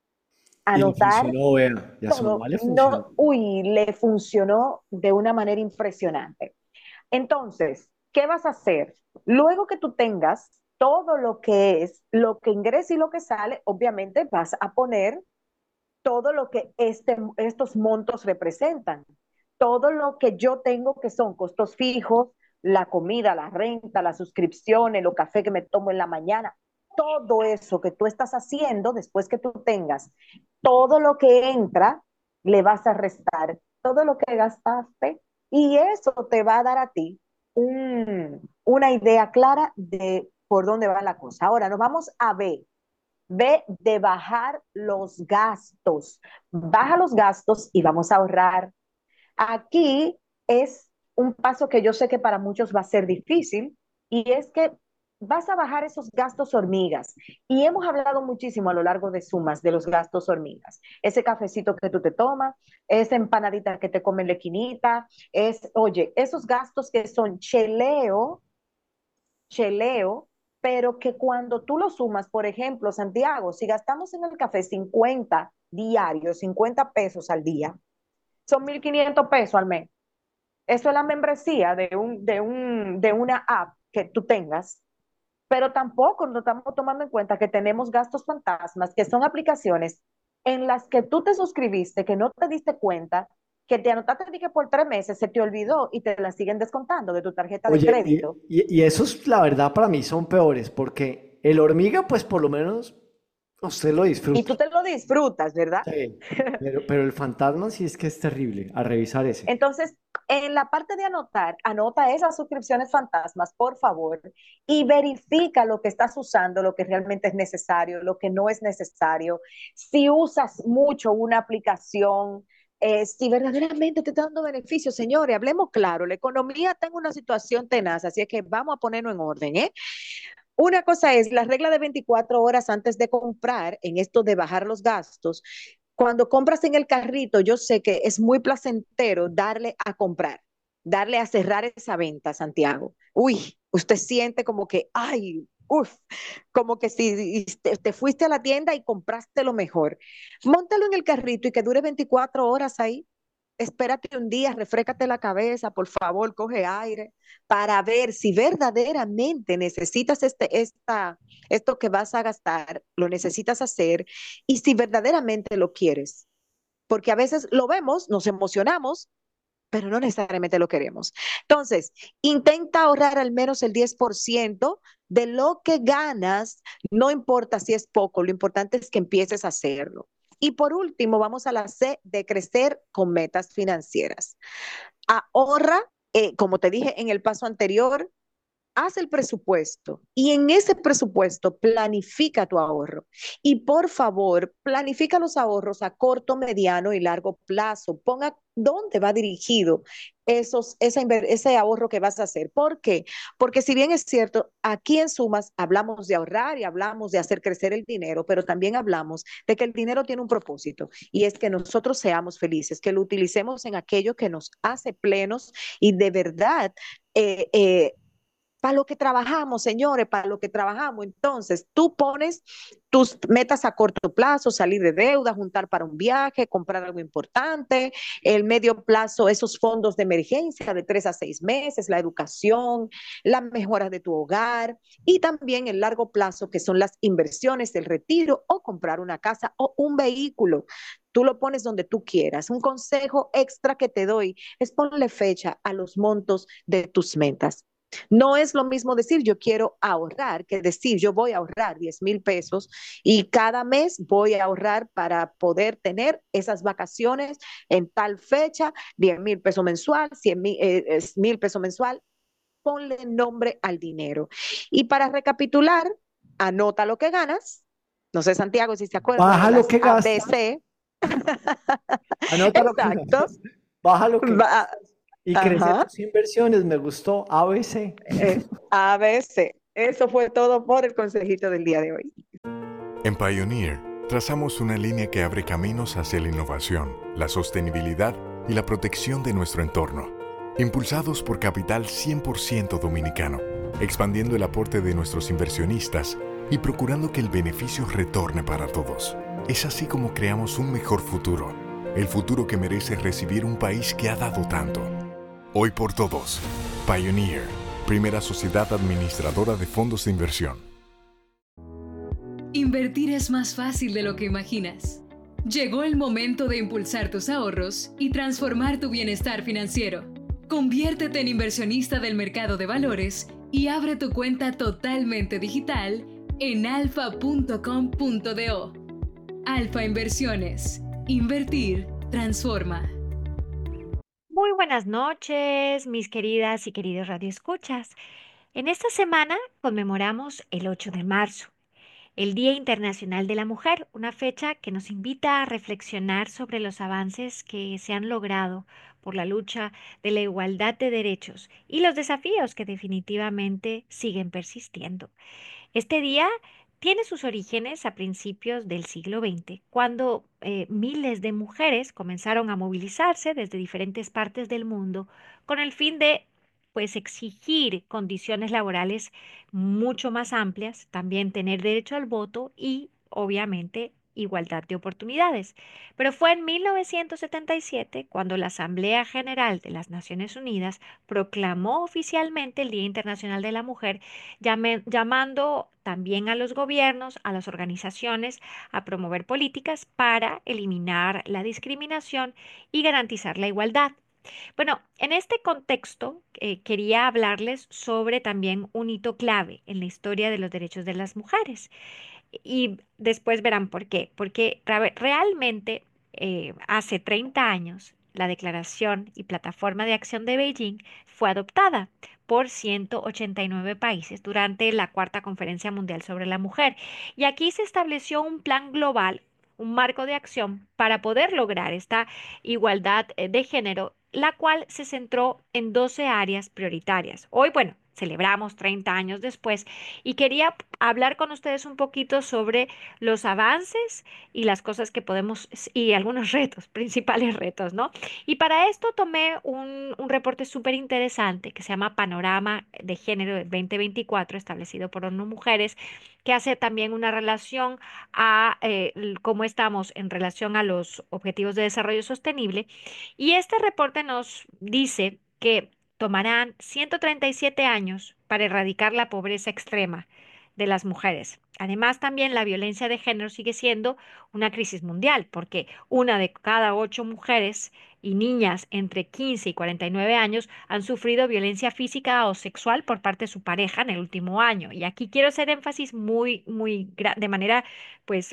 Anotar. Y le funcionó, vea, y a su mamá le funcionó. No, uy, le funcionó de una manera impresionante. Entonces, ¿qué vas a hacer? Luego que tú tengas todo lo que es, lo que ingresa y lo que sale, obviamente vas a poner todo lo que estos montos representan. Todo lo que yo tengo que son costos fijos, la comida, la renta, las suscripciones, los cafés que me tomo en la mañana, todo eso que tú estás haciendo después que tú tengas, todo lo que entra, le vas a restar todo lo que gastaste y eso te va a dar a ti una idea clara de por dónde va la cosa. Ahora nos vamos a B. Ve de bajar los gastos. Baja los gastos y vamos a ahorrar. Aquí es un paso que yo sé que para muchos va a ser difícil y es que vas a bajar esos gastos hormigas. Y hemos hablado muchísimo a lo largo de sumas de los gastos hormigas. Ese cafecito que tú te tomas, esa empanadita que te come en la esquinita, oye, esos gastos que son cheleo, pero que cuando tú lo sumas, por ejemplo, Santiago, si gastamos en el café 50 diarios, 50 pesos al día, son 1.500 pesos al mes. Eso es la membresía de una app que tú tengas, pero tampoco nos estamos tomando en cuenta que tenemos gastos fantasmas, que son aplicaciones en las que tú te suscribiste, que no te diste cuenta, que te anotaste de que por 3 meses se te olvidó y te la siguen descontando de tu tarjeta de Oye, crédito. y esos, la verdad, para mí son peores, porque el hormiga, pues por lo menos usted lo Y disfruta. tú te lo disfrutas, ¿verdad? Sí, pero el fantasma sí es que es terrible, a revisar ese. Entonces, en la parte de anotar, anota esas suscripciones fantasmas, por favor, y verifica lo que estás usando, lo que realmente es necesario, lo que no es necesario. Si usas mucho una aplicación, si verdaderamente te está dando beneficios, señores, hablemos claro, la economía está en una situación tenaz, así es que vamos a ponernos en orden, ¿eh? Una cosa es la regla de 24 horas antes de comprar, en esto de bajar los gastos. Cuando compras en el carrito, yo sé que es muy placentero darle a comprar, darle a cerrar esa venta, Santiago. Uy, usted siente como que, ay, uf, como que si te fuiste a la tienda y compraste lo mejor. Móntalo en el carrito y que dure 24 horas ahí. Espérate un día, refrécate la cabeza, por favor, coge aire para ver si verdaderamente necesitas esto que vas a gastar, lo necesitas hacer y si verdaderamente lo quieres. Porque a veces lo vemos, nos emocionamos, pero no necesariamente lo queremos. Entonces, intenta ahorrar al menos el 10% de lo que ganas, no importa si es poco, lo importante es que empieces a hacerlo. Y por último, vamos a la C de crecer con metas financieras. Ahorra, como te dije en el paso anterior, haz el presupuesto y en ese presupuesto planifica tu ahorro. Y por favor, planifica los ahorros a corto, mediano y largo plazo. Ponga dónde va dirigido ese ahorro que vas a hacer. ¿Por qué? Porque si bien es cierto, aquí en Sumas hablamos de ahorrar y hablamos de hacer crecer el dinero, pero también hablamos de que el dinero tiene un propósito y es que nosotros seamos felices, que lo utilicemos en aquello que nos hace plenos y de verdad para lo que trabajamos, señores, para lo que trabajamos. Entonces, tú pones tus metas a corto plazo, salir de deuda, juntar para un viaje, comprar algo importante, el medio plazo, esos fondos de emergencia de 3 a 6 meses, la educación, las mejoras de tu hogar y también el largo plazo, que son las inversiones, el retiro o comprar una casa o un vehículo. Tú lo pones donde tú quieras. Un consejo extra que te doy es ponerle fecha a los montos de tus metas. No es lo mismo decir yo quiero ahorrar que decir yo voy a ahorrar 10,000 pesos y cada mes voy a ahorrar para poder tener esas vacaciones en tal fecha, 10,000 pesos mensual, 100,000 pesos mensual. Ponle nombre al dinero. Y para recapitular, anota lo que ganas. No sé, Santiago, si se acuerda Baja de lo las que gasta. ABC. Anota lo que Exacto. gastas, baja lo que Va- y crece Ajá. tus inversiones. Me gustó ABC. ABC. Eso fue todo por el consejito del día de hoy. En Pioneer, trazamos una línea que abre caminos hacia la innovación, la sostenibilidad y la protección de nuestro entorno. Impulsados por capital 100% dominicano, expandiendo el aporte de nuestros inversionistas y procurando que el beneficio retorne para todos. Es así como creamos un mejor futuro, el futuro que merece recibir un país que ha dado tanto. Hoy por todos, Pioneer, primera sociedad administradora de fondos de inversión. Invertir es más fácil de lo que imaginas. Llegó el momento de impulsar tus ahorros y transformar tu bienestar financiero. Conviértete en inversionista del mercado de valores y abre tu cuenta totalmente digital en alfa.com.do. Alfa Inversiones. Invertir transforma. Muy buenas noches, mis queridas y queridos radioescuchas. En esta semana conmemoramos el 8 de marzo, el Día Internacional de la Mujer, una fecha que nos invita a reflexionar sobre los avances que se han logrado por la lucha de la igualdad de derechos y los desafíos que definitivamente siguen persistiendo. Este día tiene sus orígenes a principios del siglo XX, cuando miles de mujeres comenzaron a movilizarse desde diferentes partes del mundo con el fin de, pues, exigir condiciones laborales mucho más amplias, también tener derecho al voto y, obviamente, igualdad de oportunidades. Pero fue en 1977 cuando la Asamblea General de las Naciones Unidas proclamó oficialmente el Día Internacional de la Mujer, llamando también a los gobiernos, a las organizaciones, a promover políticas para eliminar la discriminación y garantizar la igualdad. Bueno, en este contexto quería hablarles sobre también un hito clave en la historia de los derechos de las mujeres. Y después verán por qué. Porque realmente hace 30 años la Declaración y Plataforma de Acción de Beijing fue adoptada por 189 países durante la Cuarta Conferencia Mundial sobre la Mujer. Y aquí se estableció un plan global, un marco de acción para poder lograr esta igualdad de género, la cual se centró en 12 áreas prioritarias. Hoy, bueno, celebramos 30 años después y quería hablar con ustedes un poquito sobre los avances y las cosas que podemos, y algunos retos, principales retos, ¿no? Y para esto tomé un reporte súper interesante que se llama Panorama de Género del 2024, establecido por ONU Mujeres, que hace también una relación a cómo estamos en relación a los Objetivos de Desarrollo Sostenible. Y este reporte nos dice que tomarán 137 años para erradicar la pobreza extrema de las mujeres. Además, también la violencia de género sigue siendo una crisis mundial, porque una de cada 8 mujeres y niñas entre 15 y 49 años han sufrido violencia física o sexual por parte de su pareja en el último año. Y aquí quiero hacer énfasis de manera, pues,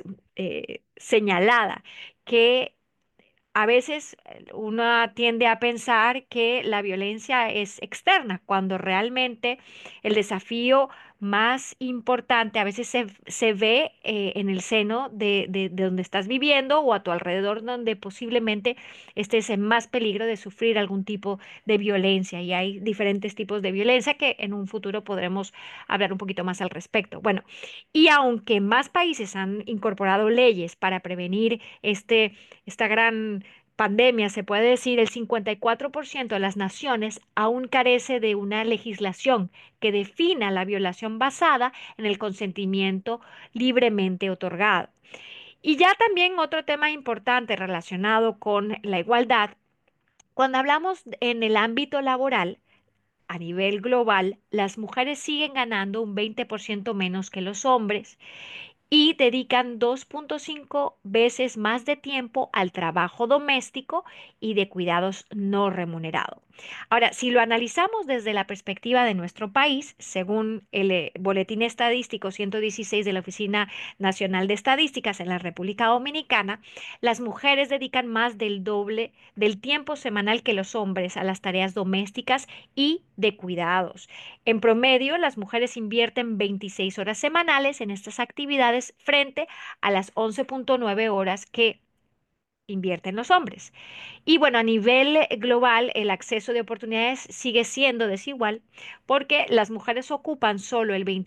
señalada, que a veces uno tiende a pensar que la violencia es externa, cuando realmente el desafío más importante a veces se ve en el seno de donde estás viviendo o a tu alrededor, donde posiblemente estés en más peligro de sufrir algún tipo de violencia. Y hay diferentes tipos de violencia que en un futuro podremos hablar un poquito más al respecto. Bueno, y aunque más países han incorporado leyes para prevenir esta gran pandemia, se puede decir, el 54% de las naciones aún carece de una legislación que defina la violación basada en el consentimiento libremente otorgado. Y ya también otro tema importante relacionado con la igualdad, cuando hablamos en el ámbito laboral, a nivel global, las mujeres siguen ganando un 20% menos que los hombres y dedican 2.5 veces más de tiempo al trabajo doméstico y de cuidados no remunerado. Ahora, si lo analizamos desde la perspectiva de nuestro país, según el Boletín Estadístico 116 de la Oficina Nacional de Estadísticas en la República Dominicana, las mujeres dedican más del doble del tiempo semanal que los hombres a las tareas domésticas y de cuidados. En promedio, las mujeres invierten 26 horas semanales en estas actividades frente a las 11.9 horas que invierten los hombres. Y bueno, a nivel global, el acceso de oportunidades sigue siendo desigual porque las mujeres ocupan solo el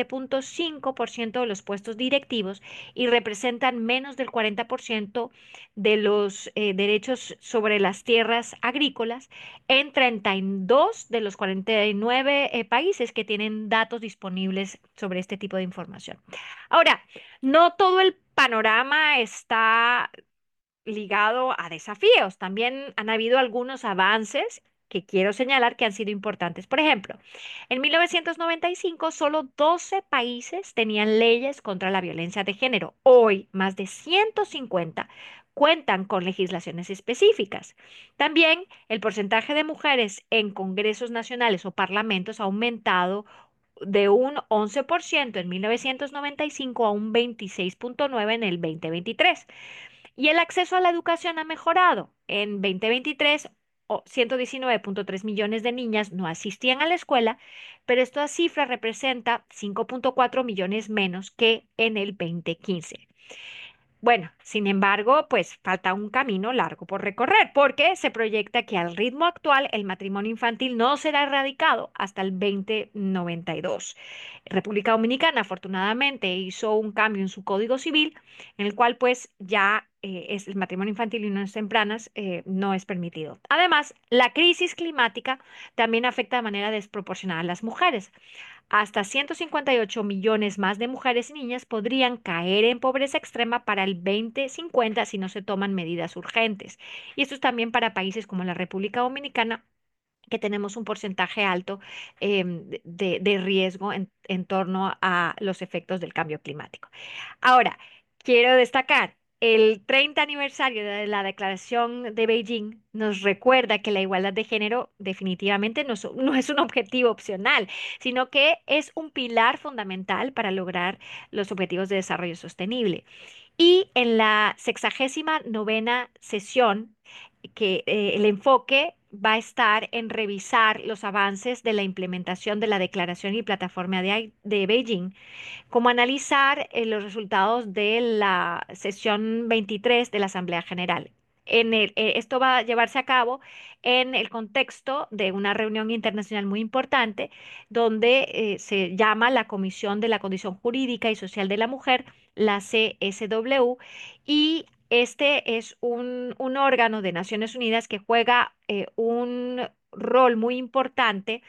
27.5% de los puestos directivos y representan menos del 40% de los derechos sobre las tierras agrícolas en 32 de los 49 países que tienen datos disponibles sobre este tipo de información. Ahora, no todo el panorama está ligado a desafíos. También han habido algunos avances que quiero señalar que han sido importantes. Por ejemplo, en 1995 solo 12 países tenían leyes contra la violencia de género. Hoy, más de 150 cuentan con legislaciones específicas. También el porcentaje de mujeres en congresos nacionales o parlamentos ha aumentado de un 11% en 1995 a un 26.9% en el 2023. Y el acceso a la educación ha mejorado. En 2023, 119.3 millones de niñas no asistían a la escuela, pero esta cifra representa 5.4 millones menos que en el 2015. Bueno, sin embargo, pues falta un camino largo por recorrer, porque se proyecta que al ritmo actual el matrimonio infantil no será erradicado hasta el 2092. República Dominicana, afortunadamente, hizo un cambio en su Código Civil, en el cual pues ya es el matrimonio infantil y uniones tempranas no es permitido. Además, la crisis climática también afecta de manera desproporcionada a las mujeres. Hasta 158 millones más de mujeres y niñas podrían caer en pobreza extrema para el 2050 si no se toman medidas urgentes. Y esto es también para países como la República Dominicana, que tenemos un porcentaje alto de riesgo en torno a los efectos del cambio climático. Ahora, quiero destacar, el 30 aniversario de la Declaración de Beijing nos recuerda que la igualdad de género definitivamente no es un objetivo opcional, sino que es un pilar fundamental para lograr los objetivos de desarrollo sostenible. Y en la 69ª sesión, que el enfoque va a estar en revisar los avances de la implementación de la Declaración y Plataforma de Beijing, como analizar los resultados de la sesión 23 de la Asamblea General. Esto va a llevarse a cabo en el contexto de una reunión internacional muy importante donde se llama la Comisión de la Condición Jurídica y Social de la Mujer, la CSW, y este es un órgano de Naciones Unidas que juega un rol muy importante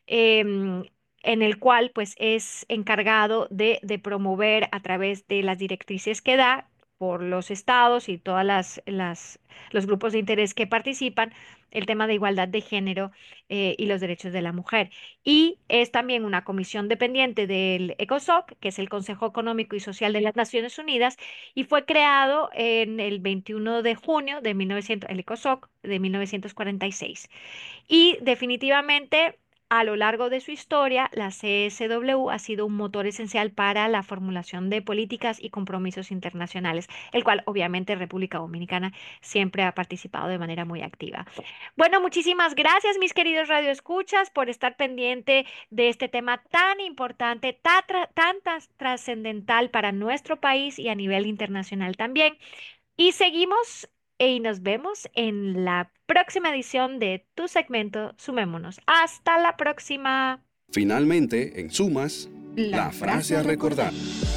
en el cual pues es encargado de promover a través de las directrices que da por los estados y todos los grupos de interés que participan, el tema de igualdad de género y los derechos de la mujer. Y es también una comisión dependiente del ECOSOC, que es el Consejo Económico y Social de las Naciones Unidas, y fue creado en el 21 de junio de el ECOSOC de 1946. Y definitivamente, a lo largo de su historia, la CSW ha sido un motor esencial para la formulación de políticas y compromisos internacionales, el cual obviamente República Dominicana siempre ha participado de manera muy activa. Bueno, muchísimas gracias, mis queridos radioescuchas, por estar pendiente de este tema tan importante, tan trascendental para nuestro país y a nivel internacional también. Y seguimos y nos vemos en la próxima edición de tu segmento Sumémonos. Hasta la próxima. Finalmente, en Sumas, la frase a recordar.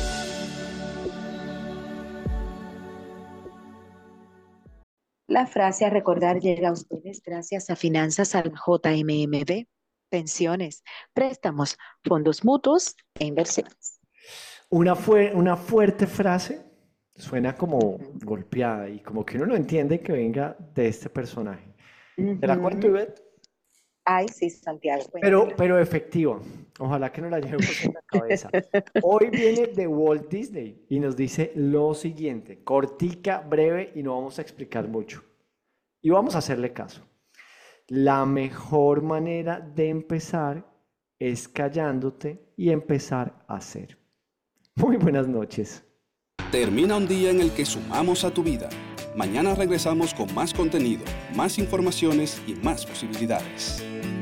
La frase a recordar llega a ustedes gracias a Finanzas al JMMB, pensiones, préstamos, fondos mutuos e inversiones. Una fuerte frase. Suena como golpeada y como que uno no entiende que venga de este personaje. ¿Te la cuento, Ivette? Ay, sí, Santiago. Pero efectivo. Ojalá que no la llevemos en la cabeza. Hoy viene de Walt Disney y nos dice lo siguiente, cortica, breve y no vamos a explicar mucho. Y vamos a hacerle caso. La mejor manera de empezar es callándote y empezar a hacer. Muy buenas noches. Termina un día en el que sumamos a tu vida. Mañana regresamos con más contenido, más informaciones y más posibilidades.